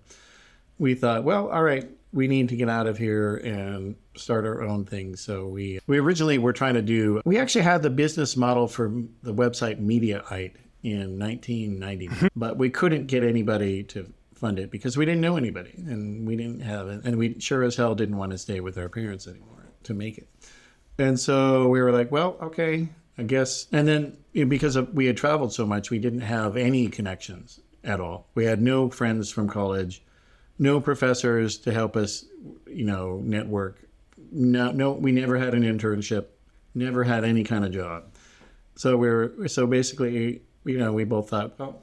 [SPEAKER 2] we thought, well, all right, we need to get out of here and start our own thing. So we, we originally were trying to do, we actually had the business model for the website Mediaite in nineteen ninety, but we couldn't get anybody to fund it because we didn't know anybody, and we didn't have it, and we sure as hell didn't want to stay with our parents anymore to make it. And so we were like, well, okay, I guess. And then, you know, because of, we had traveled so much, we didn't have any connections at all. We had no friends from college, no professors to help us, you know, network. No, no, we never had an internship, never had any kind of job. So we were, so basically, you know, we both thought, well,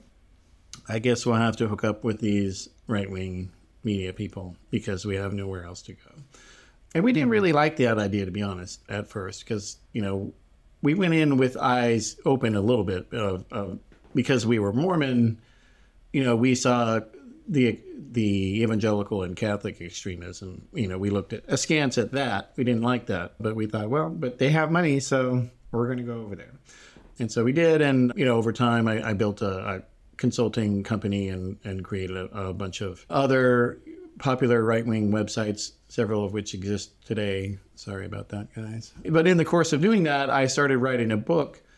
[SPEAKER 2] I guess we'll have to hook up with these right-wing media people because we have nowhere else to go. And we didn't really like that idea, to be honest, at first, because, you know, we went in with eyes open a little bit of, of because we were Mormon. You know, we saw the the evangelical and Catholic extremism. You know, we looked at askance at that. We didn't like that, but we thought, well, but they have money, so we're going to go over there. And so we did. And, you know, over time, I, I built a, a consulting company and, and created a, a bunch of other popular right-wing websites, several of which exist today. Sorry about that, guys. But in the course of doing that, I started writing a book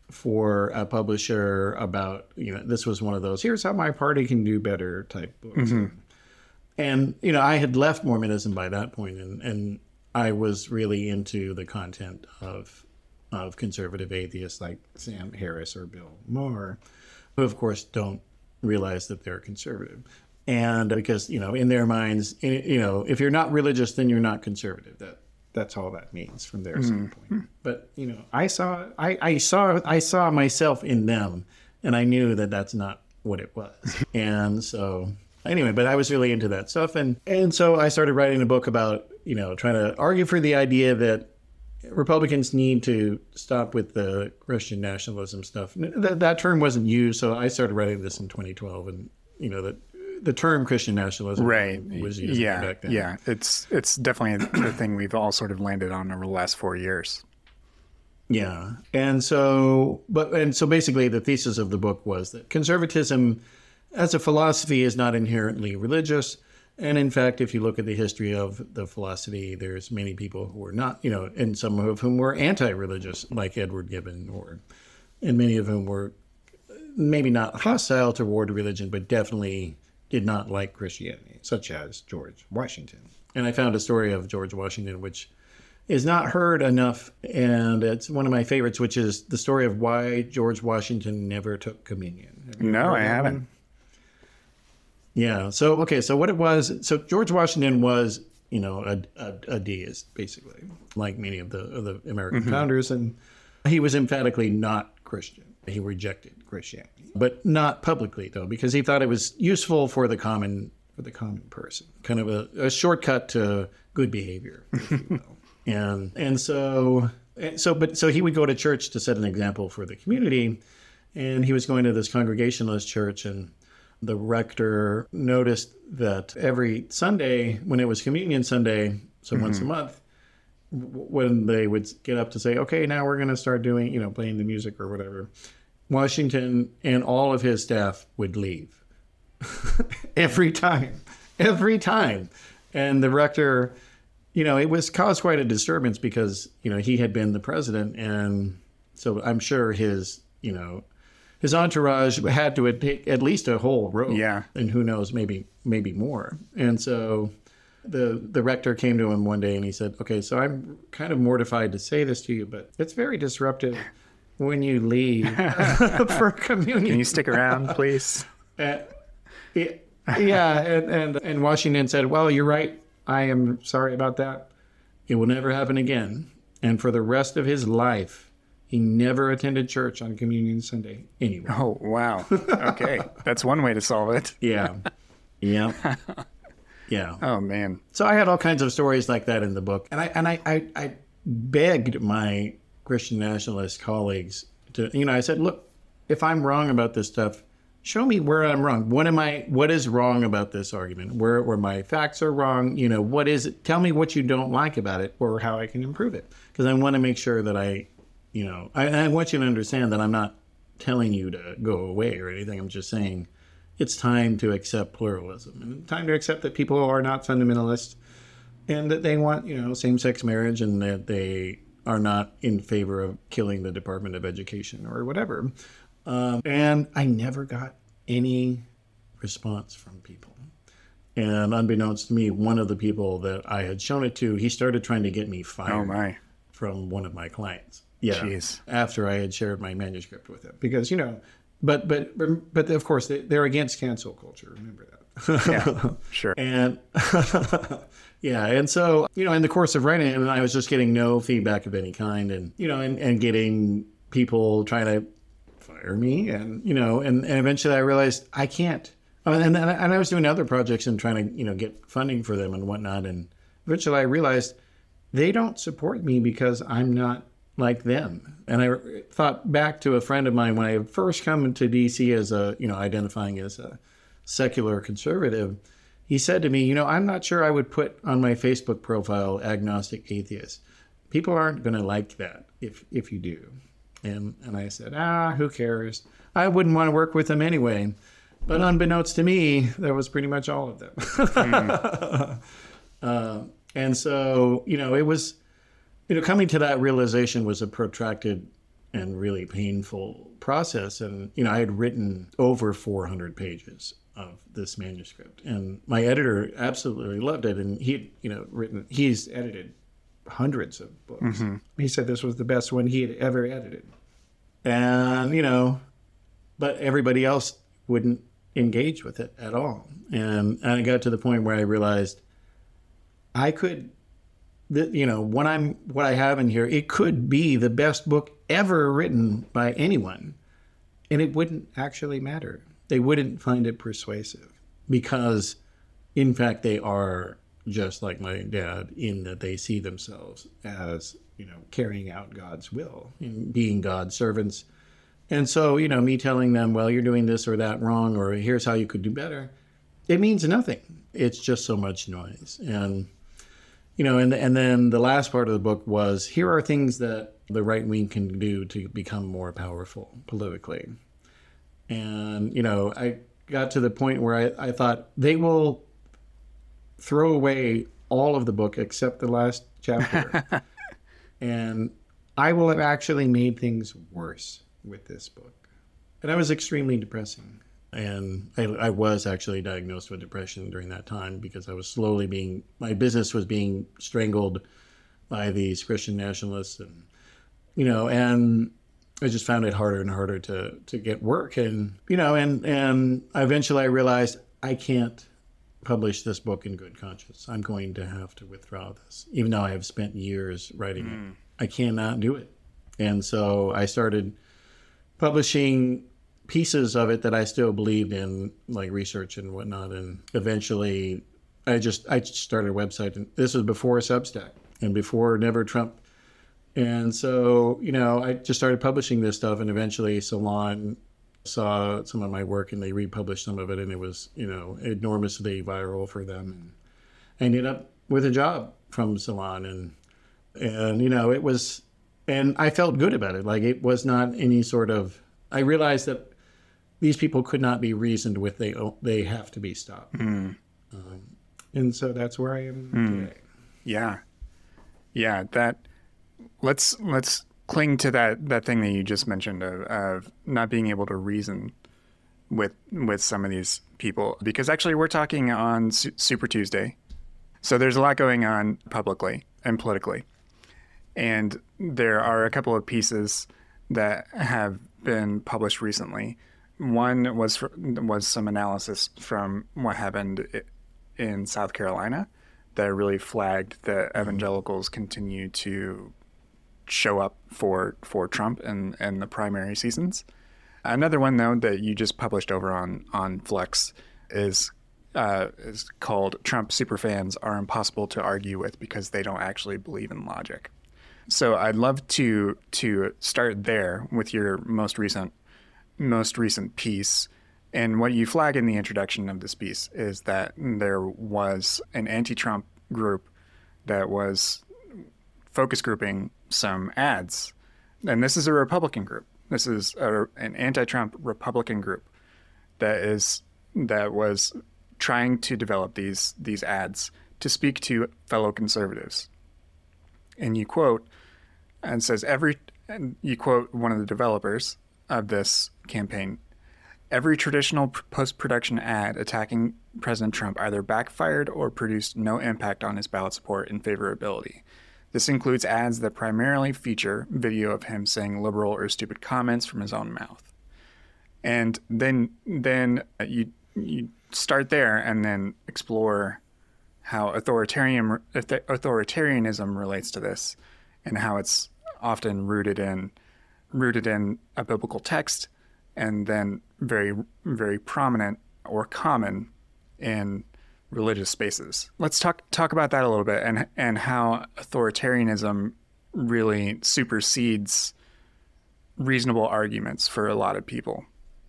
[SPEAKER 2] for a publisher about, you know, this was one of those, here's how my party can do better type books. Mm-hmm. And, you know, I had left Mormonism by that point, and, and I was really into the content of of conservative atheists like Sam Harris or Bill Maher, who, of course, don't realize that they're conservative. And because, you know, in their minds, you know, if you're not religious, then you're not conservative. That that's all that means from their mm-hmm. standpoint. But, you know, I saw I, I saw I saw myself in them, and I knew that that's not what it was. And so anyway, but I was really into that stuff. And, and so I started writing a book about, you know, trying to argue for the idea that Republicans need to stop with the Christian nationalism stuff. That, that term wasn't used, so I started writing this in twenty twelve, and you know that the term Christian nationalism
[SPEAKER 1] right.
[SPEAKER 2] was used
[SPEAKER 1] yeah.
[SPEAKER 2] back then.
[SPEAKER 1] Yeah, it's it's definitely the thing we've all sort of landed on over the last four years.
[SPEAKER 2] Yeah, and so, but and so basically, the thesis of the book was that conservatism, as a philosophy, is not inherently religious. And in fact, if you look at the history of the philosophy, there's many people who were not, you know, and some of whom were anti-religious, like Edward Gibbon, or, and many of whom were maybe not hostile toward religion, but definitely did not like Christianity, such as George Washington. And I found a story of George Washington, which is not heard enough, and it's one of my favorites, which is the story of why George Washington never took communion.
[SPEAKER 1] No, I haven't. One?
[SPEAKER 2] Yeah. So, okay. So what it was, so George Washington was, you know, a, a, a deist, basically, like many of the, of the American mm-hmm. founders. And he was emphatically not Christian. He rejected Christianity, but not publicly, though, because he thought it was useful for the common, for the common person, kind of a, a shortcut to good behavior, if you will. and, and so, and so, but so he would go to church to set an example for the community. And he was going to this Congregationalist church, and the rector noticed that every Sunday, when it was Communion Sunday, so mm-hmm. once a month, when they would get up to say, okay, now we're going to start doing, you know, playing the music or whatever, Washington and all of his staff would leave. every time. Every time. And the rector, you know, it was caused quite a disturbance because, you know, he had been the president. And so I'm sure his, you know, his entourage had to take at least a whole row.
[SPEAKER 1] Yeah.
[SPEAKER 2] And who knows, maybe maybe more. And so the the rector came to him one day and he said, okay, so I'm kind of mortified to say this to you, but it's very disruptive when you leave for communion.
[SPEAKER 1] Can you stick around, please?
[SPEAKER 2] Uh, it, yeah. And, and, and Washington said, well, you're right. I am sorry about that. It will never happen again. And for the rest of his life, he never attended church on Communion Sunday anyway.
[SPEAKER 1] Oh, wow. Okay. That's one way to solve it.
[SPEAKER 2] Yeah. Yeah. Yeah.
[SPEAKER 1] Oh, man.
[SPEAKER 2] So I had all kinds of stories like that in the book. And I and I, I, I begged my Christian nationalist colleagues to, you know, I said, look, if I'm wrong about this stuff, show me where I'm wrong. What am I, what is wrong about this argument? Where, where my facts are wrong? You know, what is it? Tell me what you don't like about it or how I can improve it. Because I want to make sure that I, You know, I, I want you to understand that I'm not telling you to go away or anything. I'm just saying it's time to accept pluralism and time to accept that people are not fundamentalists and that they want, you know, same-sex marriage and that they are not in favor of killing the Department of Education or whatever. Um, and I never got any response from people. And unbeknownst to me, one of the people that I had shown it to, he started trying to get me fired
[SPEAKER 1] oh my.
[SPEAKER 2] from one of my clients. Yeah,
[SPEAKER 1] Jeez.
[SPEAKER 2] After I had shared my manuscript with him, because you know, but but but of course they, they're against cancel culture. Remember that?
[SPEAKER 1] Yeah, sure.
[SPEAKER 2] And yeah, and so you know, in the course of writing it, and I was just getting no feedback of any kind, and you know, and, and getting people trying to fire me, and you know, and, and eventually I realized I can't. And and and I was doing other projects and trying to you know get funding for them and whatnot, and eventually I realized they don't support me because I'm not like them. And I thought back to a friend of mine when I had first come to D C as a, you know, identifying as a secular conservative. He said to me, you know, I'm not sure I would put on my Facebook profile agnostic atheist. People aren't going to like that if if you do. And and I said, ah, who cares? I wouldn't want to work with them anyway. But unbeknownst to me, that was pretty much all of them. mm. uh, and so, you know, it was, you know, coming to that realization was a protracted and really painful process. And, you know, I had written over four hundred pages of this manuscript, and my editor absolutely loved it. And he, you know, written, he's edited hundreds of books. Mm-hmm. He said this was the best one he had ever edited. And, you know, but everybody else wouldn't engage with it at all. And, and I got to the point where I realized I could, you know, what I'm, what I have in here, it could be the best book ever written by anyone, and it wouldn't actually matter. They wouldn't find it persuasive because, in fact, they are just like my dad in that they see themselves as, you know, carrying out God's will and being God's servants. And so, you know, me telling them, well, you're doing this or that wrong, or here's how you could do better, it means nothing. It's just so much noise. And, you know, and, and then the last part of the book was, here are things that the right wing can do to become more powerful politically. And, you know, I got to the point where I, I thought they will throw away all of the book except the last chapter. And I will have actually made things worse with this book. And that was extremely depressing. And I, I was actually diagnosed with depression during that time because I was slowly being, my business was being strangled by these Christian nationalists. And, you know, and I just found it harder and harder to, to get work. And, you know, and, and eventually I realized I can't publish this book in good conscience. I'm going to have to withdraw this, even though I have spent years writing mm. it. I cannot do it. And so I started publishing pieces of it that I still believed in, like research and whatnot. And eventually I just, I started a website, and this was before Substack and before Never Trump. And so, you know, I just started publishing this stuff, and eventually Salon saw some of my work and they republished some of it, and it was, you know, enormously viral for them. And I ended up with a job from Salon, and, and, you know, it was, and I felt good about it. Like, it was not any sort of, I realized that these people could not be reasoned with. They, they have to be stopped. Mm. Um, and so that's where I am mm. today.
[SPEAKER 1] Yeah. Yeah. That, let's, let's, cling to that, that thing that you just mentioned of, of not being able to reason with with some of these people. Because actually we're talking on Su- Super Tuesday. So there's a lot going on publicly and politically. And there are a couple of pieces that have been published recently. One was for, was some analysis from what happened in South Carolina that really flagged that evangelicals continue to show up for for Trump and and the primary seasons. Another one, though, that you just published over on on Flex is uh, is called "Trump Superfans Are Impossible to Argue With Because They Don't Actually Believe in Logic." So I'd love to to start there with your most recent most recent piece. And what you flag in the introduction of this piece is that there was an anti-Trump group that was focus grouping some ads. And this is a Republican group. This is a, an anti-Trump Republican group that is that was trying to develop these these ads to speak to fellow conservatives. And you quote, and says every, and you quote one of the developers of this campaign, every traditional post-production ad attacking President Trump either backfired or produced no impact on his ballot support and favorability. This includes ads that primarily feature video of him saying liberal or stupid comments from his own mouth. And then then you you start there and then explore how authoritarian authoritarianism relates to this, and how it's often rooted in rooted in a biblical text, and then very very prominent or common in religious spaces. Let's talk talk about that a little bit, and and how authoritarianism really supersedes reasonable arguments for a lot of people.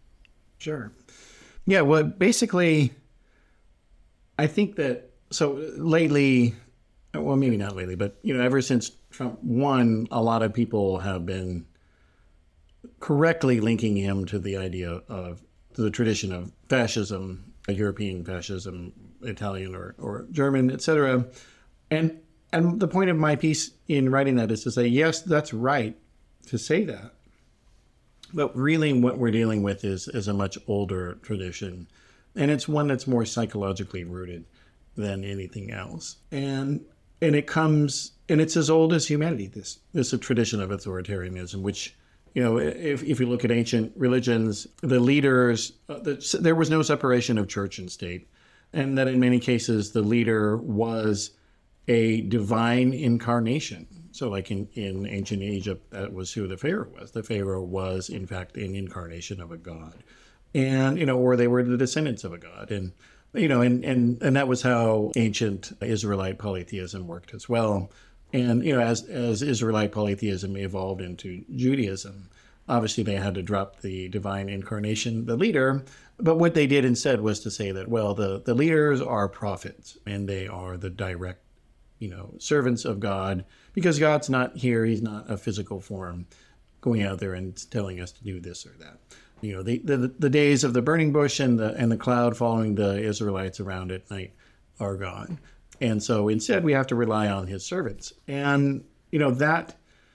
[SPEAKER 2] Sure. Yeah, well, basically, I think that, so lately, well, maybe not lately, but, you know, ever since Trump won, a lot of people have been correctly linking him to the idea of, to the tradition of fascism, European fascism, Italian or, or German, et cetera. And and the point of my piece in writing that is to say, yes, that's right to say that. But really what we're dealing with is, is a much older tradition. And it's one that's more psychologically rooted than anything else. And and it comes, and it's as old as humanity, this, this tradition of authoritarianism, which, you know, if, if you look at ancient religions, the leaders, uh, the, there was no separation of church and state. And that in many cases, the leader was a divine incarnation. So like in, in ancient Egypt, that was who the Pharaoh was. The Pharaoh was, in fact, an incarnation of a god. And, you know, or they were the descendants of a god. And, you know, and, and, and that was how ancient Israelite polytheism worked as well. And, you know, as, as Israelite polytheism evolved into Judaism, obviously they had to drop the divine incarnation, the leader. But what they did instead was to say that, well, the, the leaders are prophets and they are the direct, you know, servants of God, because God's not here. He's not a physical form going out there and telling us to do this or that. You know, the, the the days of the burning bush and the and the cloud following the Israelites around at night are gone. And so instead we have to rely on his servants. And, you know, that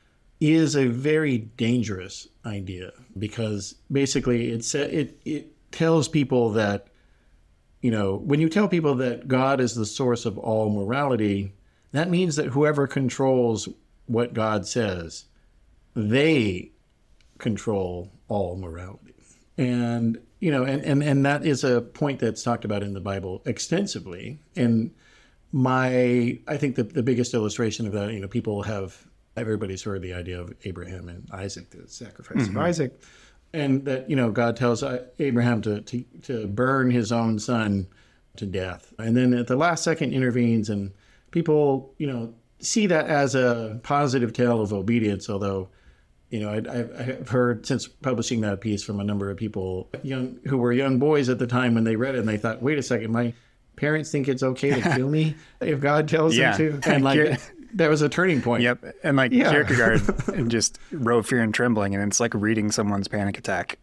[SPEAKER 2] is a very dangerous idea, because basically it's, it, it tells people that, you know, when you tell people that God is the source of all morality, that means that whoever controls what God says, they control all morality. And, you know, and, and, and that is a point that's talked about in the Bible extensively. And my, I think the, the biggest illustration of that, you know, people have, everybody's heard the idea of Abraham and Isaac, the sacrifice mm-hmm. of Isaac. And that, you know, God tells Abraham to, to, to burn his own son to death. And then at the last second intervenes, and people, you know, see that as a positive tale of obedience, although, you know, I, I've heard since publishing that piece from a number of people young who were young boys at the time when they read it, and they thought, wait a second, my parents think it's okay to kill me if God tells yeah. them to? And like, that was a turning point.
[SPEAKER 1] Yep. And like yeah. Kierkegaard just wrote Fear and Trembling, and it's like reading someone's panic attack.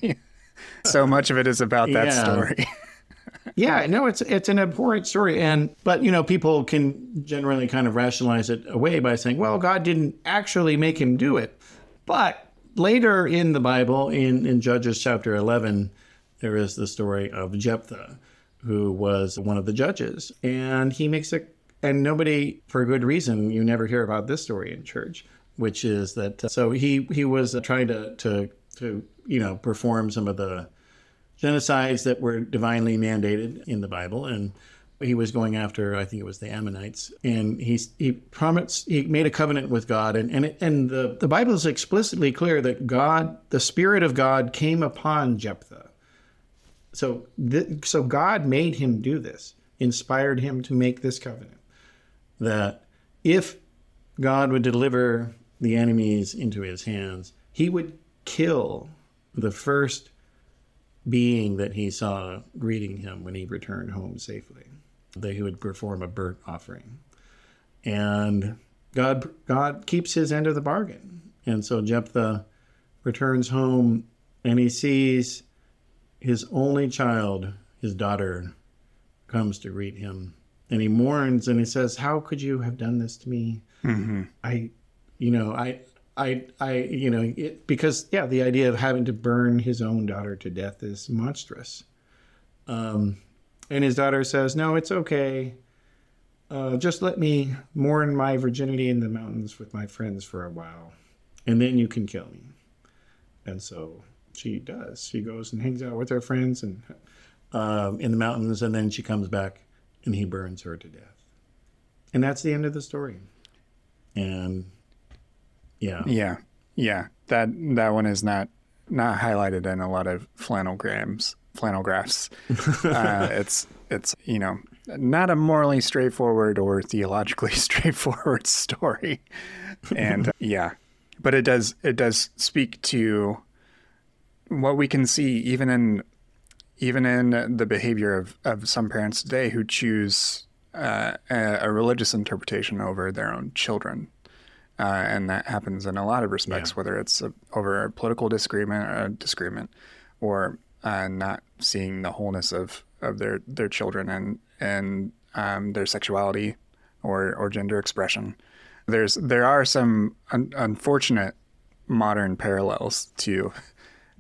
[SPEAKER 1] So much of it is about that
[SPEAKER 2] yeah.
[SPEAKER 1] story.
[SPEAKER 2] Yeah, no, it's it's an abhorrent story. And but, you know, people can generally kind of rationalize it away by saying, well, God didn't actually make him do it. But later in the Bible, in, in Judges chapter eleven, there is the story of Jephthah, who was one of the judges. And he makes a, and nobody, for a good reason, you never hear about this story in church, which is that, uh, so he, he was trying to, to, to, you know, perform some of the genocides that were divinely mandated in the Bible. And he was going after, I think it was the Ammonites, and he he promised, he made a covenant with God, and and, it, and the, the Bible is explicitly clear that God, the Spirit of God, came upon Jephthah. So th- so God made him do this, inspired him to make this covenant, that if God would deliver the enemies into his hands, he would kill the first being that he saw greeting him when he returned home safely. That he would perform a burnt offering. And God God keeps his end of the bargain. And so Jephthah returns home, and he sees his only child, his daughter, comes to greet him. And he mourns, and he says, how could you have done this to me? Mm-hmm. I, you know, I, I, I, you know, it, because, yeah, the idea of having to burn his own daughter to death is monstrous. Um, And his daughter says, no, it's okay. Uh, just let me mourn my virginity in the mountains with my friends for a while, and then you can kill me. And so she does. She goes and hangs out with her friends and um, in the mountains, and then she comes back, and he burns her to death. And that's the end of the story. And yeah.
[SPEAKER 1] Yeah. Yeah. That that one is not not highlighted in a lot of flannelgrams. flannel graphs. Uh, it's, it's, you know, not a morally straightforward or theologically straightforward story. And uh, yeah, but it does, it does speak to what we can see even in, even in the behavior of, of some parents today who choose uh, a, a religious interpretation over their own children. Uh, and that happens in a lot of respects, yeah. whether it's a, over a political disagreement or a disagreement or Uh, not seeing the wholeness of, of their, their children and and um, their sexuality or, or gender expression. There's there are some un- unfortunate modern parallels to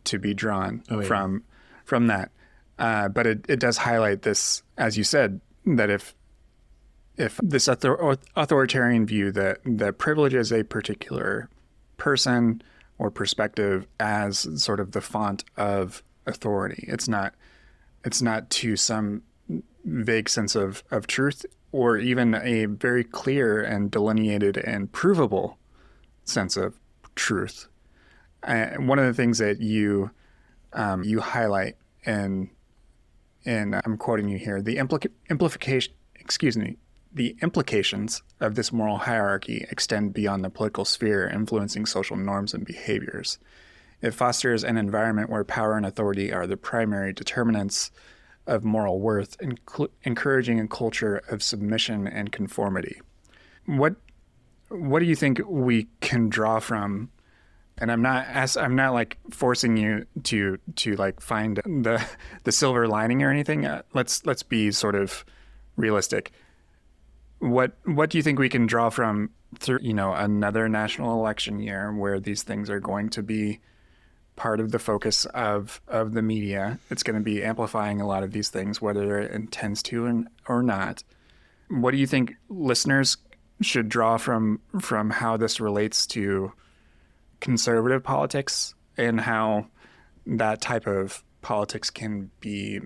[SPEAKER 1] to be drawn
[SPEAKER 2] oh, yeah.
[SPEAKER 1] from from that. Uh, but it, it does highlight this, as you said, that if if this author- authoritarian view that, that privileges a particular person or perspective as sort of the font of authority, it's not it's not to some vague sense of, of truth or even a very clear and delineated and provable sense of truth. And one of the things that you um, you highlight in and I'm quoting you here, the implica- implication, excuse me, the implications of this moral hierarchy extend beyond the political sphere, influencing social norms and behaviors. It fosters an environment where power and authority are the primary determinants of moral worth, inc- encouraging a culture of submission and conformity. What what do you think we can draw from? And I'm not as I'm not like forcing you to to like find the the silver lining or anything. Uh, let's let's be sort of realistic. What what do you think we can draw from through you know another national election year where these things are going to be part of the focus of of the media? It's going to be amplifying a lot of these things, whether it intends to or not. What do you think listeners should draw from from how this relates to conservative politics and how that type of politics can be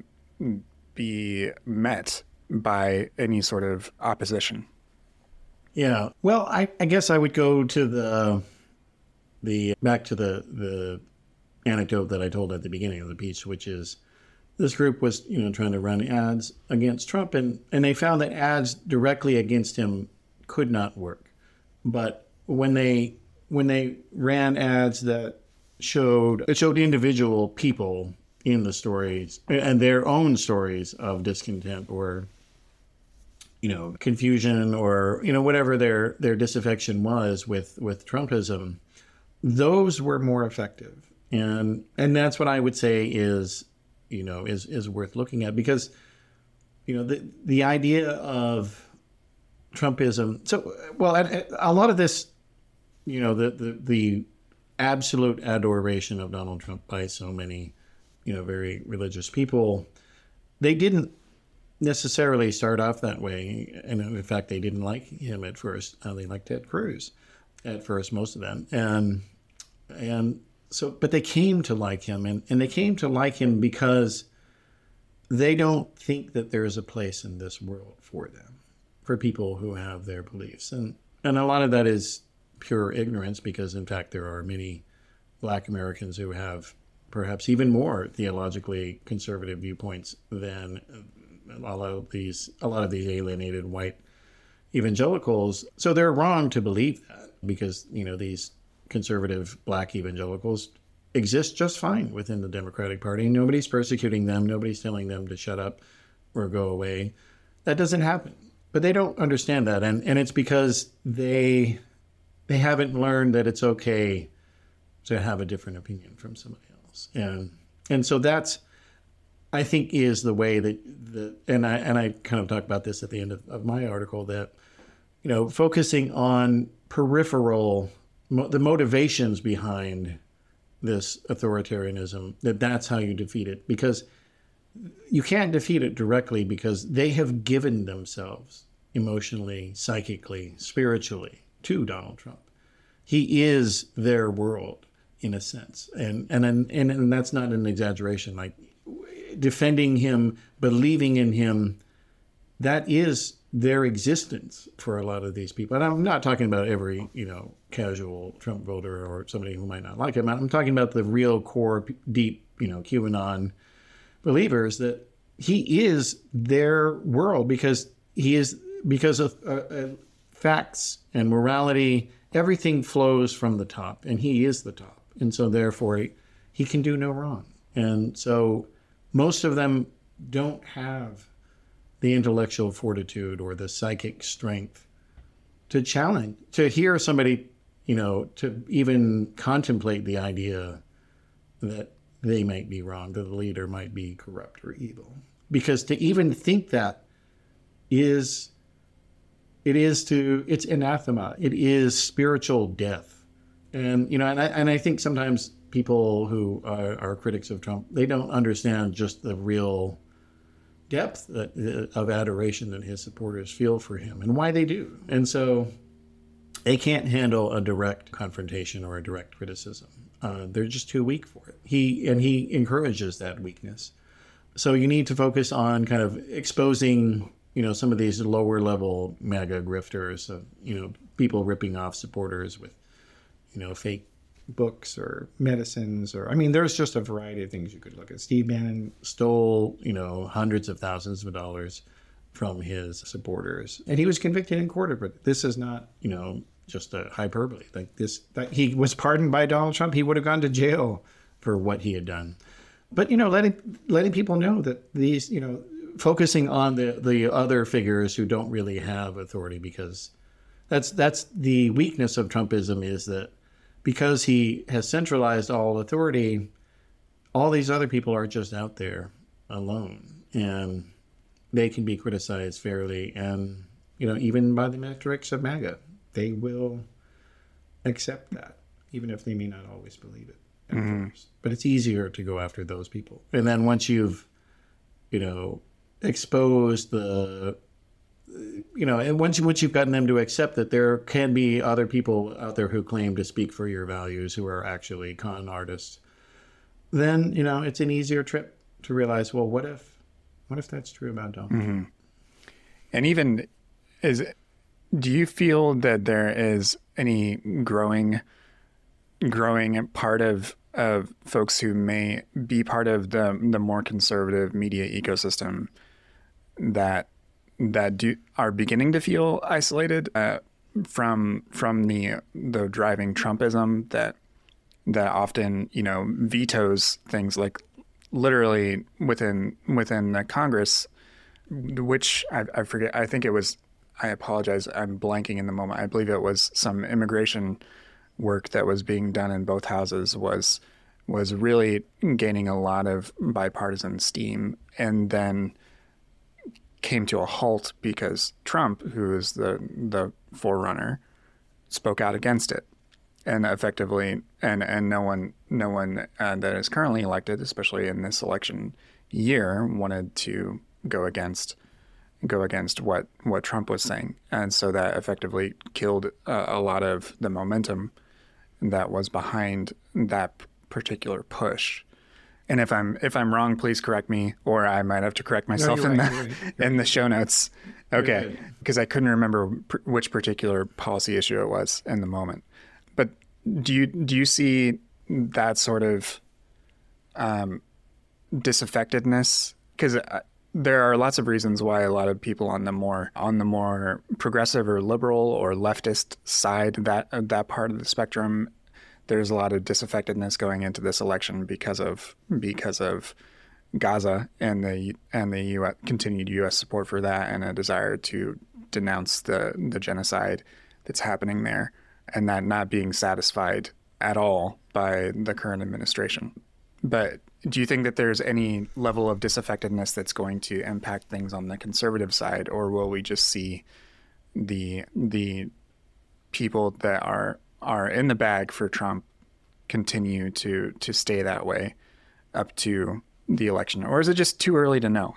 [SPEAKER 1] be met by any sort of opposition?
[SPEAKER 2] Yeah. Well, I, I guess I would go to the the back to the the anecdote that I told at the beginning of the piece, which is this group was, you know, trying to run ads against Trump, and, and they found that ads directly against him could not work. But when they when they ran ads that showed it showed individual people in the stories and their own stories of discontent or, you know, confusion or, you know, whatever their their disaffection was with with Trumpism, those were more effective. And and that's what I would say is, you know, is is worth looking at, because, you know, the the idea of Trumpism. So, well, a, a lot of this, you know, the, the the absolute adoration of Donald Trump by so many, you know, very religious people, they didn't necessarily start off that way. And in fact, they didn't like him at first. Uh, they liked Ted Cruz at first, most of them. And and so, but they came to like him, and, and they came to like him because they don't think that there is a place in this world for them, for people who have their beliefs. And and a lot of that is pure ignorance, because in fact there are many Black Americans who have perhaps even more theologically conservative viewpoints than a lot of these a lot of these alienated white evangelicals. So they're wrong to believe that, because, you know, these conservative Black evangelicals exist just fine within the Democratic Party. Nobody's persecuting them. Nobody's telling them to shut up or go away. That doesn't happen. But they don't understand that, and and it's because they they haven't learned that it's okay to have a different opinion from somebody else. And and so that's, I think, is the way that the and I and I kind of talk about this at the end of, of my article, that, you know, focusing on peripheral mo- the motivations behind this authoritarianism, that that's how you defeat it, because you can't defeat it directly, because they have given themselves emotionally, psychically, spiritually to Donald Trump. He is their world in a sense. And and and, and that's not an exaggeration. Like, defending him, believing in him, that is their existence for a lot of these people. And I'm not talking about every, you know, casual Trump voter or somebody who might not like him. I'm talking about the real core, deep, you know, QAnon believers, that he is their world, because he is, because of uh, uh, facts and morality, everything flows from the top, and he is the top. And so therefore he, he can do no wrong. And so most of them don't have the intellectual fortitude or the psychic strength to challenge, to hear somebody, you know, to even contemplate the idea that they might be wrong, that the leader might be corrupt or evil. Because to even think that is, it is to, it's anathema. It is spiritual death. And, you know, and I, and I think sometimes people who are, are critics of Trump, they don't understand just the real depth that, uh, of adoration that his supporters feel for him and why they do. And so they can't handle a direct confrontation or a direct criticism. Uh, they're just too weak for it. He and he encourages that weakness. So you need to focus on kind of exposing, you know, some of these lower level MAGA grifters, of, you know, people ripping off supporters with, you know, fake books or medicines, or I mean, there's just a variety of things you could look at. Steve Bannon stole, you know, hundreds of thousands of dollars from his supporters, and he was convicted in court of it. This is not, you know, just a hyperbole. Like this, that he was pardoned by Donald Trump, he would have gone to jail for what he had done. But, you know, letting letting people know that these, you know, focusing on the the other figures who don't really have authority, because that's that's the weakness of Trumpism, is that because he has centralized all authority, all these other people are just out there alone, and they can be criticized fairly. And, you know, even by the metrics of MAGA, they will accept that, even if they may not always believe it at mm-hmm. first. But it's easier to go after those people. And then once you've, you know, exposed the, you know, and once, you, once you've gotten them to accept that there can be other people out there who claim to speak for your values who are actually con artists, then, you know, it's an easier trip to realize, well, what if, what if that's true about Donald Trump?
[SPEAKER 1] Mm-hmm. And even, is, do you feel that there is any growing, growing part of, of folks who may be part of the the more conservative media ecosystem that that do are beginning to feel isolated uh, from from the the driving Trumpism that that often, you know, vetoes things like literally within within the Congress, which I, I forget. I think it was. I apologize. I'm blanking in the moment. I believe it was some immigration work that was being done in both houses was was really gaining a lot of bipartisan steam, and then came to a halt because Trump, who is the the forerunner, spoke out against it, and effectively, and and no one no one uh, that is currently elected, especially in this election year, wanted to go against go against what what Trump was saying, and so that effectively killed uh, a lot of the momentum that was behind that particular push. And if I'm if I'm wrong, please correct me, or I might have to correct myself no, in right, the right. in the show notes. Okay, because I couldn't remember pr- which particular policy issue it was in the moment. But do you do you see that sort of um, disaffectedness? Because uh, there are lots of reasons why a lot of people on the more on the more progressive or liberal or leftist side, that uh, that part of the spectrum, there's a lot of disaffectedness going into this election because of because of Gaza and the and the U S, continued U S support for that, and a desire to denounce the the genocide that's happening there, and that not being satisfied at all by the current administration. But do you think that there's any level of disaffectedness that's going to impact things on the conservative side, or will we just see the the people that are are in the bag for Trump continue to to stay that way up to the election, or is it just too early to know?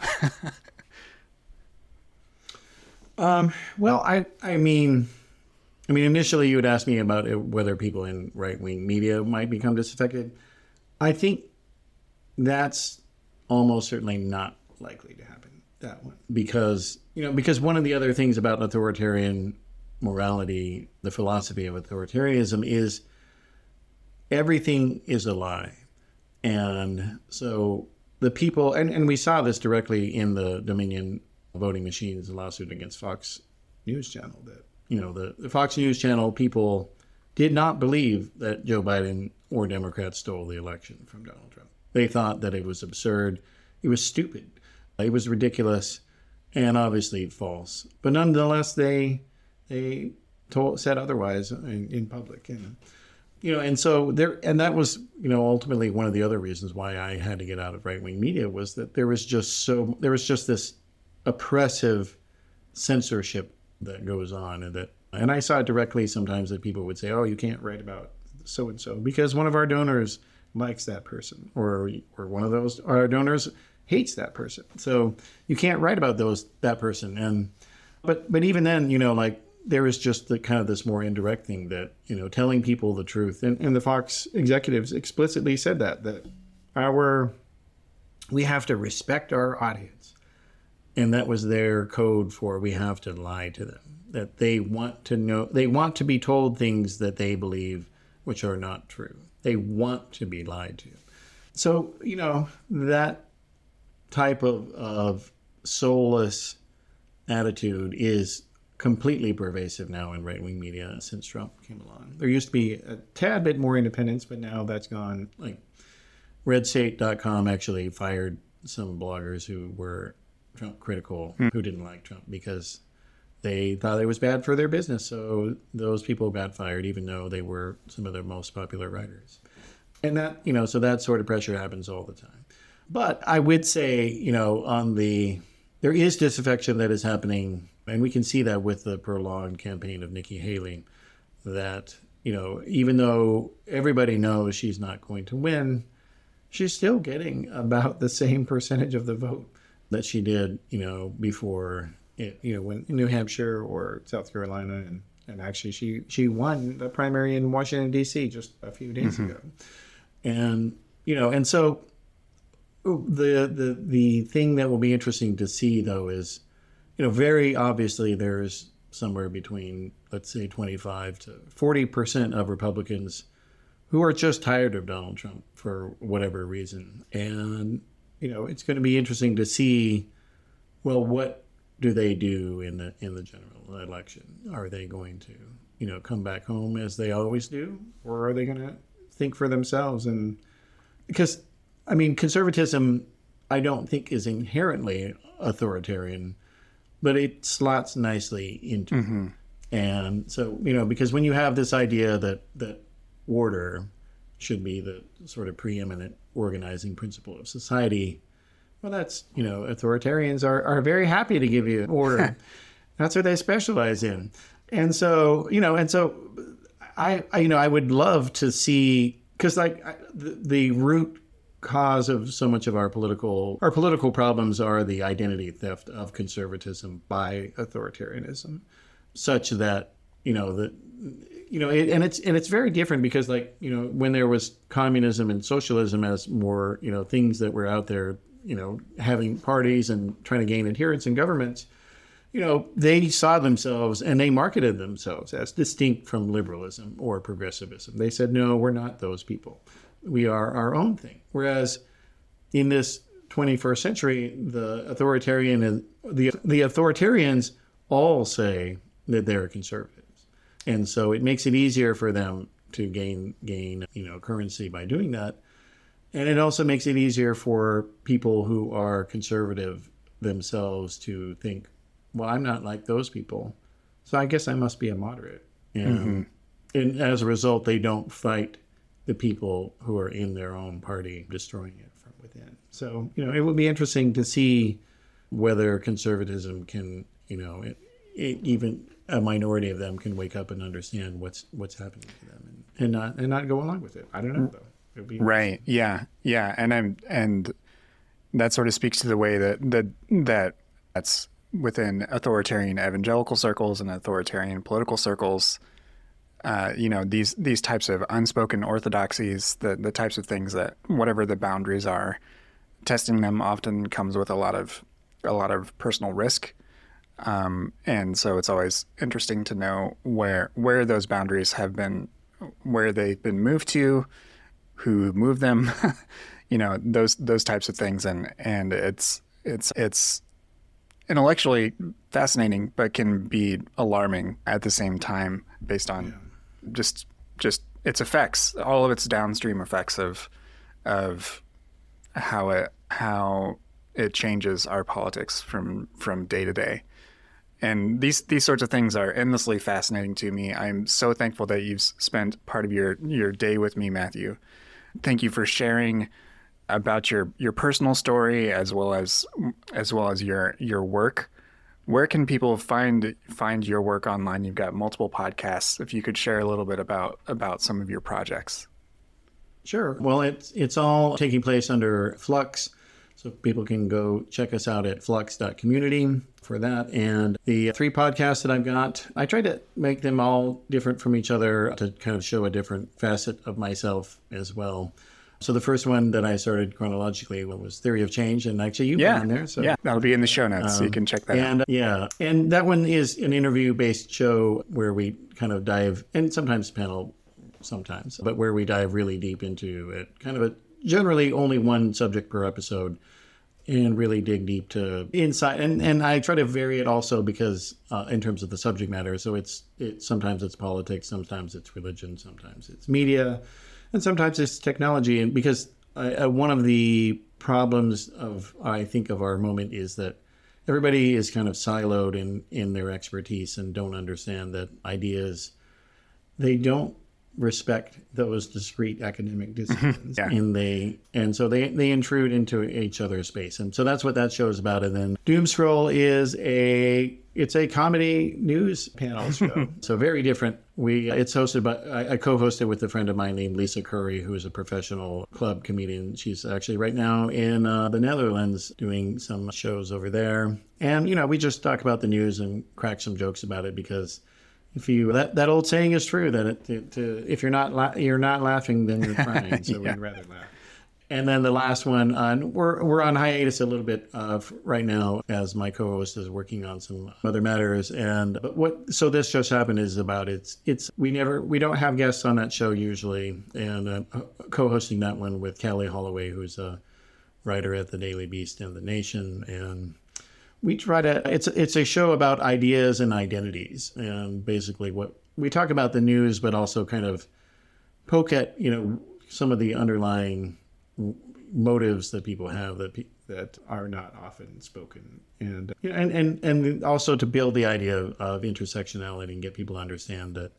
[SPEAKER 2] um, well, I I mean, I mean, initially you would ask me about whether people in right-wing media might become disaffected. I think that's almost certainly not likely to happen, that one, because, you know, because one of the other things about authoritarian morality, the philosophy of authoritarianism, is everything is a lie. And so the people, and, and we saw this directly in the Dominion voting machines lawsuit against Fox News Channel, that, you know, the, the Fox News Channel people did not believe that Joe Biden or Democrats stole the election from Donald Trump. They thought that it was absurd, it was stupid, it was ridiculous, and obviously false. But nonetheless, they they told, said otherwise in, in public, and you know, and so there, and that was, you know, ultimately one of the other reasons why I had to get out of right-wing media, was that there was just so there was just this oppressive censorship that goes on, and that, and I saw it directly sometimes that people would say, "Oh, you can't write about so and so because one of our donors likes that person, or or one of those our donors hates that person. So you can't write about those that person. And but but even then, you know, like there is just the kind of this more indirect thing that, you know, telling people the truth. And, and the Fox executives explicitly said that that our we have to respect our audience. And that was their code for we have to lie to them. That they want to know, they want to be told things that they believe which are not true. They want to be lied to. So, you know, that type of, of soulless attitude is completely pervasive now in right-wing media since Trump came along. There used to be a tad bit more independence, but now that's gone. Like red state dot com actually fired some bloggers who were Trump critical, mm. who didn't like Trump because they thought it was bad for their business. So those people got fired, even though they were some of their most popular writers. And that, you know, so that sort of pressure happens all the time. But I would say, you know, on the, there is disaffection that is happening, and we can see that with the prolonged campaign of Nikki Haley, that, you know, even though everybody knows she's not going to win, she's still getting about the same percentage of the vote that she did, you know, before, it, you know, when in New Hampshire or South Carolina. And, and actually she, she won the primary in Washington, D C just a few days mm-hmm. ago. And, you know, and so the, the, the thing that will be interesting to see, though, is, you know, very obviously there's somewhere between, let's say, twenty-five to forty percent of Republicans who are just tired of Donald Trump for whatever reason. And, you know, it's going to be interesting to see, well, what do they do in the in the general election? Are they going to, you know, come back home as they always do? Or are they going to think for themselves? And because, I mean, conservatism, I don't think is inherently authoritarian, but it slots nicely into mm-hmm. it. And so, you know, because when you have this idea that, that order should be the sort of preeminent organizing principle of society, well, that's, you know, authoritarians are, are very happy to give you order. That's what they specialize in. And so, you know, and so I, I you know, I would love to see, because like I, the, the root cause of so much of our political our political problems are the identity theft of conservatism by authoritarianism, such that, you know, that, you know, it, and it's and it's very different because, like, you know, when there was communism and socialism as more, you know, things that were out there, you know, having parties and trying to gain adherence in governments, you know, they saw themselves and they marketed themselves as distinct from liberalism or progressivism. They said, no, we're not those people. We are our own thing. Whereas in this twenty-first century, the authoritarian and the the authoritarians all say that they're conservatives, and so it makes it easier for them to gain gain you know currency by doing that, and it also makes it easier for people who are conservative themselves to think, well, I'm not like those people, so I guess I must be a moderate, and, mm-hmm. and as a result, they don't fight the people who are in their own party destroying it from within. So, you know, it would be interesting to see whether conservatism can, you know, it, it, even a minority of them can wake up and understand what's what's happening to them and, and not and not go along with it. I don't know, though. It'd be
[SPEAKER 1] right. Yeah. Yeah. And I'm and that sort of speaks to the way that that that that's within authoritarian evangelical circles and authoritarian political circles. Uh, you know, these these types of unspoken orthodoxies, the the types of things that, whatever the boundaries are, testing them often comes with a lot of a lot of personal risk, um, and so it's always interesting to know where where those boundaries have been, where they've been moved to, who moved them, you know, those those types of things, and and it's it's it's intellectually fascinating, but can be alarming at the same time based on. Yeah. Just, just its effects, all of its downstream effects of, of how it how it changes our politics from from day to day, and these these sorts of things are endlessly fascinating to me. I'm so thankful that you've spent part of your your day with me, Matthew. Thank you for sharing about your your personal story as well as as well as your your work. Where can people find find your work online? You've got multiple podcasts. If you could share a little bit about, about some of your projects.
[SPEAKER 2] Sure. Well, it's it's all taking place under Flux, so people can go check us out at flux dot community for that. And the three podcasts that I've got, I try to make them all different from each other to kind of show a different facet of myself as well. So the first one that I started chronologically was Theory of Change, and actually you've
[SPEAKER 1] yeah.
[SPEAKER 2] been on there. So
[SPEAKER 1] yeah, that'll be in the show notes, um, so you can check that
[SPEAKER 2] and,
[SPEAKER 1] out.
[SPEAKER 2] Yeah, and that one is an interview-based show where we kind of dive, and sometimes panel sometimes, but where we dive really deep into it, kind of a generally only one subject per episode, and really dig deep to inside. And, and I try to vary it also because uh, in terms of the subject matter. So it's it sometimes it's politics, sometimes it's religion, sometimes it's media, and sometimes it's technology. And because I, uh, one of the problems of I think of our moment is that everybody is kind of siloed in in their expertise and don't understand that ideas, they don't respect those discrete academic disciplines.
[SPEAKER 1] yeah.
[SPEAKER 2] and they and so they they intrude into each other's space, and so that's what that show is about. And then Doom Scroll is a it's a comedy news panel show, so very different. We it's hosted by I, I co-hosted with a friend of mine named Lisa Curry, who is a professional club comedian. She's actually right now in uh, the Netherlands doing some shows over there, and you know we just talk about the news and crack some jokes about it because if you that, that old saying is true that it, to, to, if you're not la- you're not laughing, then you're crying. So yeah. We'd rather laugh. And then the last one, uh, we're we're on hiatus a little bit uh, right now as my co-host is working on some other matters. And but what so this just happened is about it's it's we never we don't have guests on that show usually, and uh, co-hosting that one with Callie Holloway, who's a writer at the Daily Beast and the Nation, and we try to, it's, it's a show about ideas and identities, and basically what we talk about the news, but also kind of poke at, you know, some of the underlying motives that people have that pe- that are not often spoken. And, you know, and, and, and also to build the idea of, of intersectionality and get people to understand that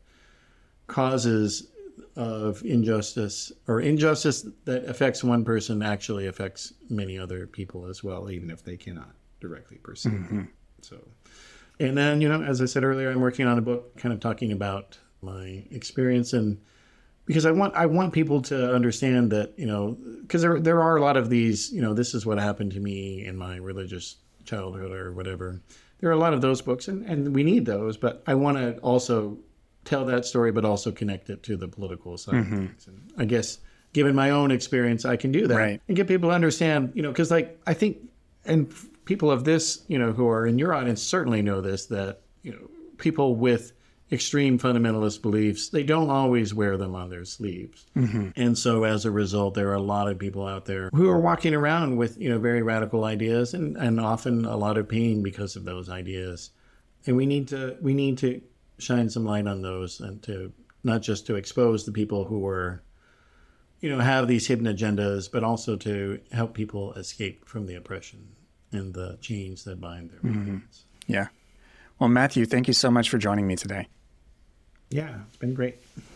[SPEAKER 2] causes of injustice or injustice that affects one person actually affects many other people as well, even if they cannot directly perceive mm-hmm. it. So, and then, you know, as I said earlier, I'm working on a book kind of talking about my experience, and because I want I want people to understand that, you know, because there there are a lot of these, you know, this is what happened to me in my religious childhood or whatever. There are a lot of those books, and, and we need those, but I want to also tell that story, but also connect it to the political side mm-hmm. of things. And I guess given my own experience, I can do that
[SPEAKER 1] right.
[SPEAKER 2] and get people to understand, you know, because like I think, and people of this, you know, who are in your audience certainly know this, that, you know, people with extreme fundamentalist beliefs, they don't always wear them on their sleeves. Mm-hmm. And so as a result, there are a lot of people out there who are walking around with, you know, very radical ideas and, and often a lot of pain because of those ideas. And we need to, we need to shine some light on those, and to not just to expose the people who are, you know, have these hidden agendas, but also to help people escape from the oppression and the chains that bind their minds.
[SPEAKER 1] Mm-hmm. Yeah. Well, Matthew, thank you so much for joining me today.
[SPEAKER 2] Yeah, it's been great.